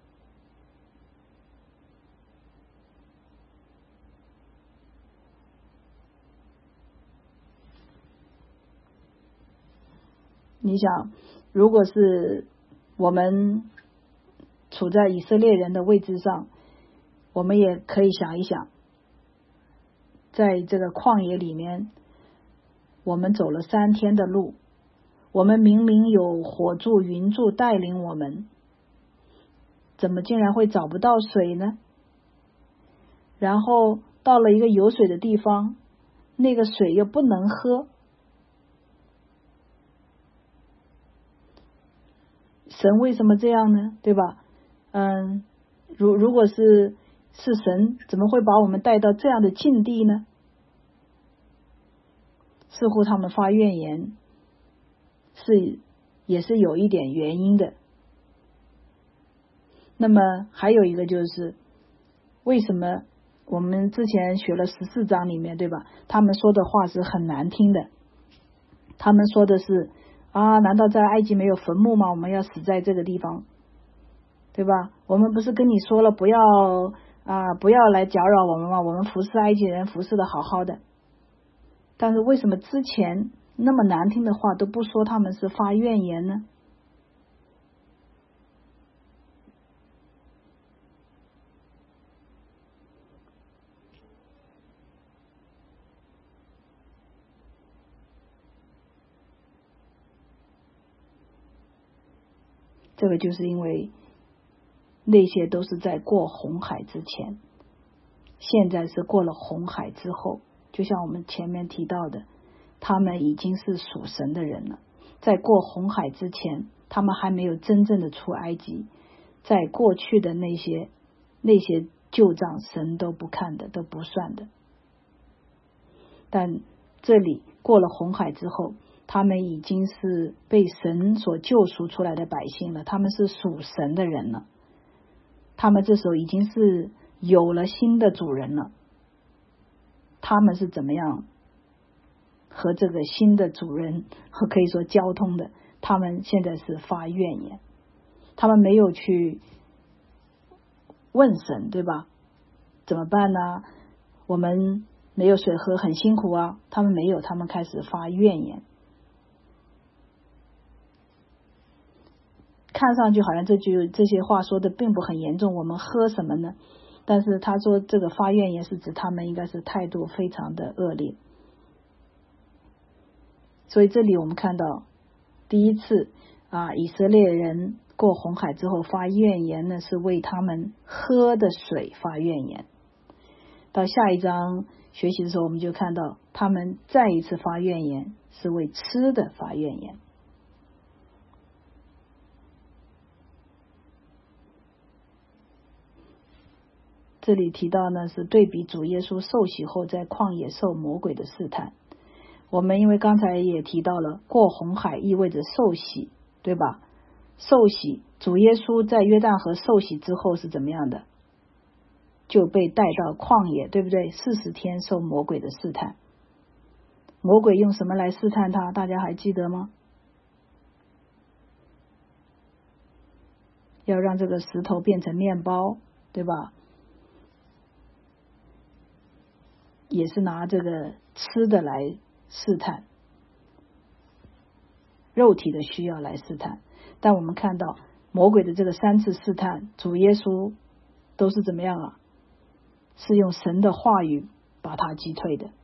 你想，如果是我们处在以色列人的位置上，我们也可以想一想，在这个旷野里面，我们走了3天的路，我们明明有火柱云柱带领我们，怎么竟然会找不到水呢？然后到了一个有水的地方，那个水又不能喝，神为什么这样呢？对吧？如果是神，怎么会把我们带到这样的境地呢？似乎他们发怨言也是有一点原因的。那么还有一个就是为什么我们之前学了14章里面，对吧？他们说的话是很难听的，他们说的是难道在埃及没有坟墓吗？我们要死在这个地方，对吧？我们不是跟你说了不要来搅扰我们吗？我们服侍埃及人服侍的好好的，但是为什么之前那么难听的话都不说他们是发怨言呢？这个就是因为那些都是在过红海之前， 现在是过了红海之后，就像我们前面提到的，他们已经是属神的人了。在过红海之前，他们还没有真正的出埃及，在过去的那些旧账神都不看的，都不算的。但这里过了红海之后，他们已经是被神所救赎出来的百姓了，他们是属神的人了，他们这时候已经是有了新的主人了。他们是怎么样和这个新的主人和可以说交通的？他们现在是发怨言，他们没有去问神，对吧？怎么办呢？我们没有水喝，很辛苦啊。他们没有，他们开始发怨言。看上去好像这些话说的并不很严重，我们喝什么呢？但是他说这个发怨言是指他们应该是态度非常的恶劣。所以这里我们看到第一次以色列人过红海之后发怨言呢，是为他们喝的水发怨言。到下一章学习的时候，我们就看到他们再一次发怨言，是为吃的发怨言。这里提到呢，是对比主耶稣受洗后在旷野受魔鬼的试探。我们因为刚才也提到了，过红海意味着受洗，对吧？受洗，主耶稣在约旦河受洗之后是怎么样的？就被带到旷野，对不对？40天受魔鬼的试探。魔鬼用什么来试探他？大家还记得吗？要让这个石头变成面包，对吧？也是拿这个吃的来试探，肉体的需要来试探。但我们看到魔鬼的这个3次试探，主耶稣都是怎么样啊？是用神的话语把他击退的。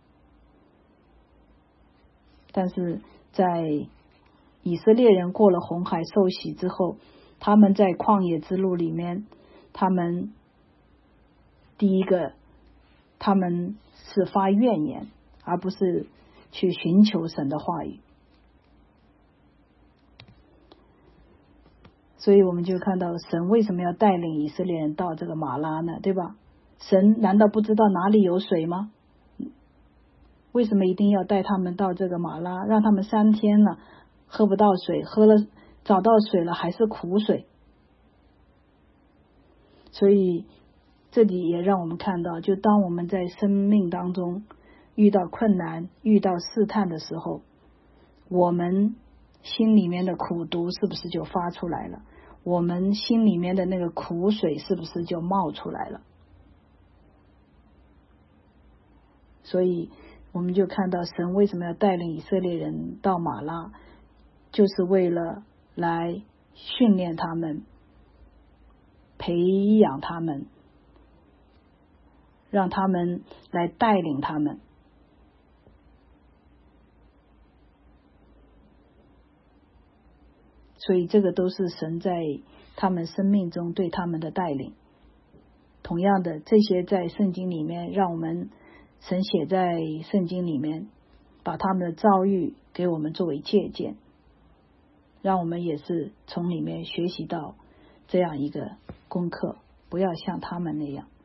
但是在以色列人过了红海受洗之后，他们在旷野之路里面，他们第一个，他们是发怨言，而不是去寻求神的话语。所以我们就看到神为什么要带领以色列人到这个马拉呢？对吧？神难道不知道哪里有水吗？为什么一定要带他们到这个马拉，让他们3天了喝不到水，喝了找到水了还是苦水？所以这里也让我们看到，就当我们在生命当中遇到困难、遇到试探的时候，我们心里面的苦毒是不是就发出来了？我们心里面的那个苦水是不是就冒出来了？所以我们就看到神为什么要带领以色列人到马拉，就是为了来训练他们，培养他们，让他们来带领他们。所以这个都是神在他们生命中对他们的带领。同样的，这些在圣经里面，让我们神写在圣经里面，把他们的遭遇给我们作为借鉴，让我们也是从里面学习到这样一个功课，不要像他们那样。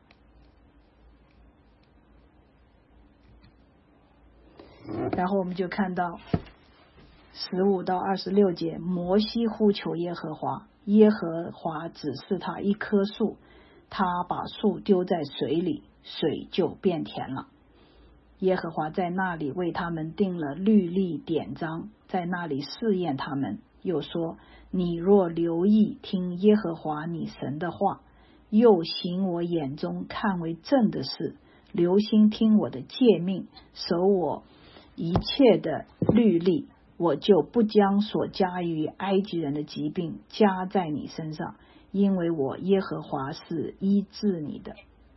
然后我们就看到15到26节，摩西呼求耶和华，耶和华指示他一棵树，他把树丢在水里，水就变甜了。耶和华在那里为他们定了律例典章，在那里试验他们，又说：你若留意听耶和华你神的话，又行我眼中看为正的事，留心听我的诫命，守我一切的律例，我就不将所加于埃及人的疾病加在你身上，因为我耶和华是医治你的。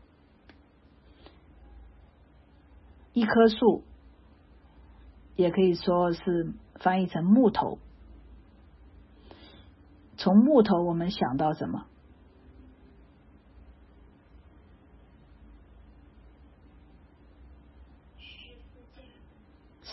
一棵树也可以说是翻译成木头，从木头我们想到什么？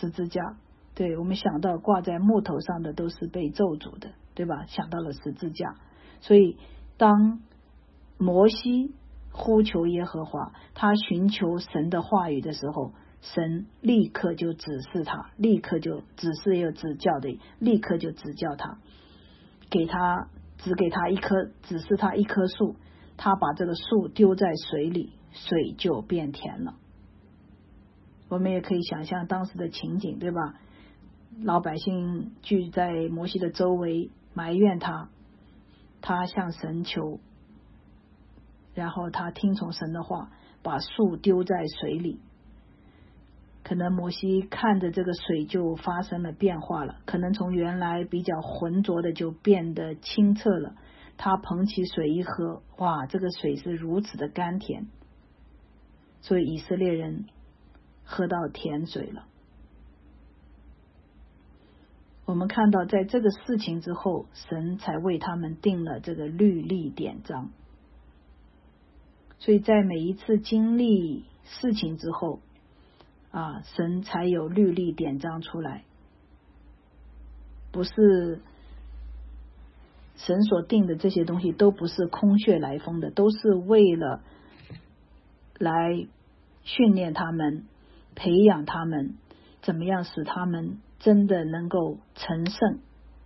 十字架，对，我们想到挂在木头上的都是被咒诅的，对吧？想到了十字架，所以当摩西呼求耶和华，他寻求神的话语的时候，神立刻就指示他，立刻就指示又指教的，立刻就指教他，指给他指示他一棵树，他把这个树丢在水里，水就变甜了。我们也可以想象当时的情景，对吧？老百姓聚在摩西的周围埋怨他，他向神求，然后他听从神的话，把树丢在水里。可能摩西看着这个水就发生了变化了，可能从原来比较浑浊的就变得清澈了。他捧起水一喝，哇，这个水是如此的甘甜，所以以色列人喝到甜水了。我们看到在这个事情之后，神才为他们定了这个律例典章。所以在每一次经历事情之后神才有律例典章出来，不是神所定的这些东西都不是空穴来风的，都是为了来训练他们，培养他们，怎么样使他们真的能够成圣，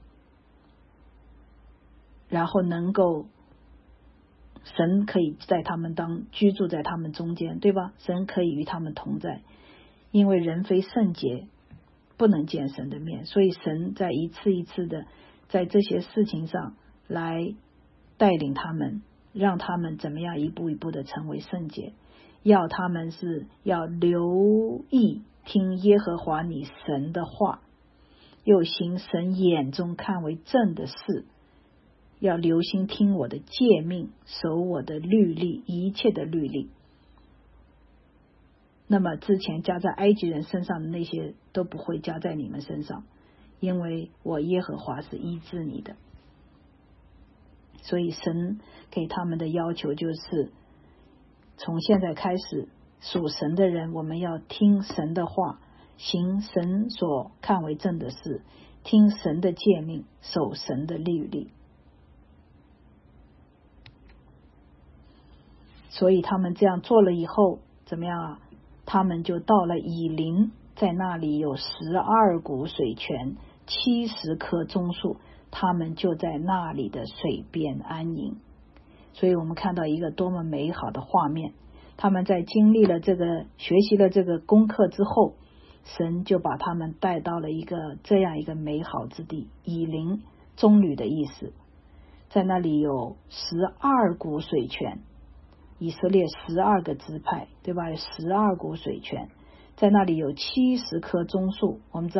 然后能够神可以在他们居住在他们中间，对吧？神可以与他们同在，因为人非圣洁不能见神的面，所以神在一次一次的在这些事情上来带领他们，让他们怎么样一步一步的成为圣洁，要他们是要留意听耶和华你神的话，又行神眼中看为正的事，要留心听我的诫命，守我的律例，一切的律例。那么之前加在埃及人身上的那些都不会加在你们身上，因为我耶和华是医治你的。所以神给他们的要求就是从现在开始，属神的人我们要听神的话，行神所看为正的事，听神的诫命，守神的律例。所以他们这样做了以后怎么样他们就到了以琳，在那里有12股水泉，70棵棕树，他们就在那里的水边安营。所以我们看到一个多么美好的画面，他们在经历了学习了这个功课之后，神就把他们带到了这样一个美好之地，以琳，棕榈的意思，在那里有12股水泉，以色列12个支派，对吧？有12股水泉，在那里有70棵棕树。我们知道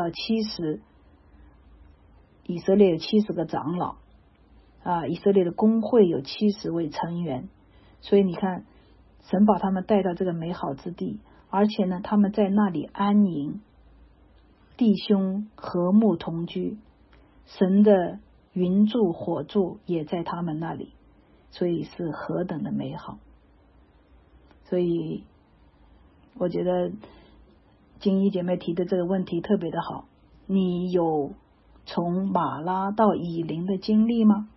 以色列有70个长老以色列的公会有70位成员。所以你看，神把他们带到这个美好之地，而且呢，他们在那里安营，弟兄和睦同居，神的云柱火柱也在他们那里，所以是何等的美好。所以我觉得金一姐妹提的这个问题特别的好，你有从马拉到以琳的经历吗？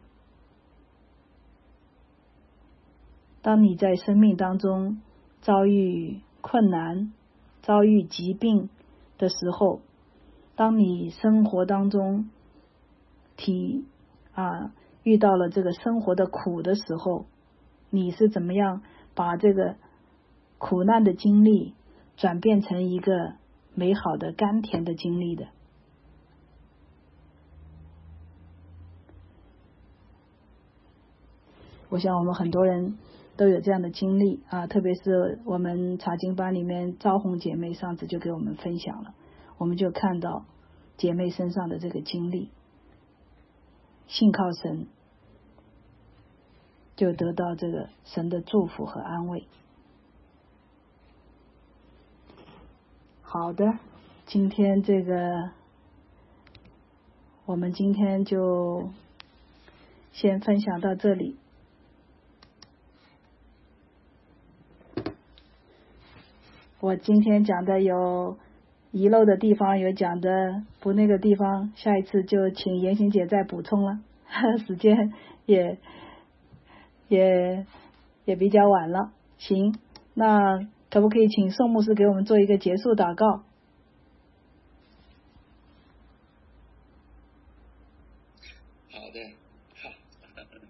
当你在生命当中遭遇困难，遭遇疾病的时候，当你生活当中遇到了这个生活的苦的时候，你是怎么样把这个苦难的经历转变成一个美好的甘甜的经历的？我想我们很多人都有这样的经历特别是我们查经班里面昭红姐妹上次就给我们分享了，我们就看到姐妹身上的这个经历，信靠神就得到这个神的祝福和安慰。好的，我们今天就先分享到这里。我今天讲的有遗漏的地方有讲的不那个地方，下一次就请严行姐再补充了，时间也比较晚了。行，那可不可以请宋牧师给我们做一个结束祷告？ 好的，好，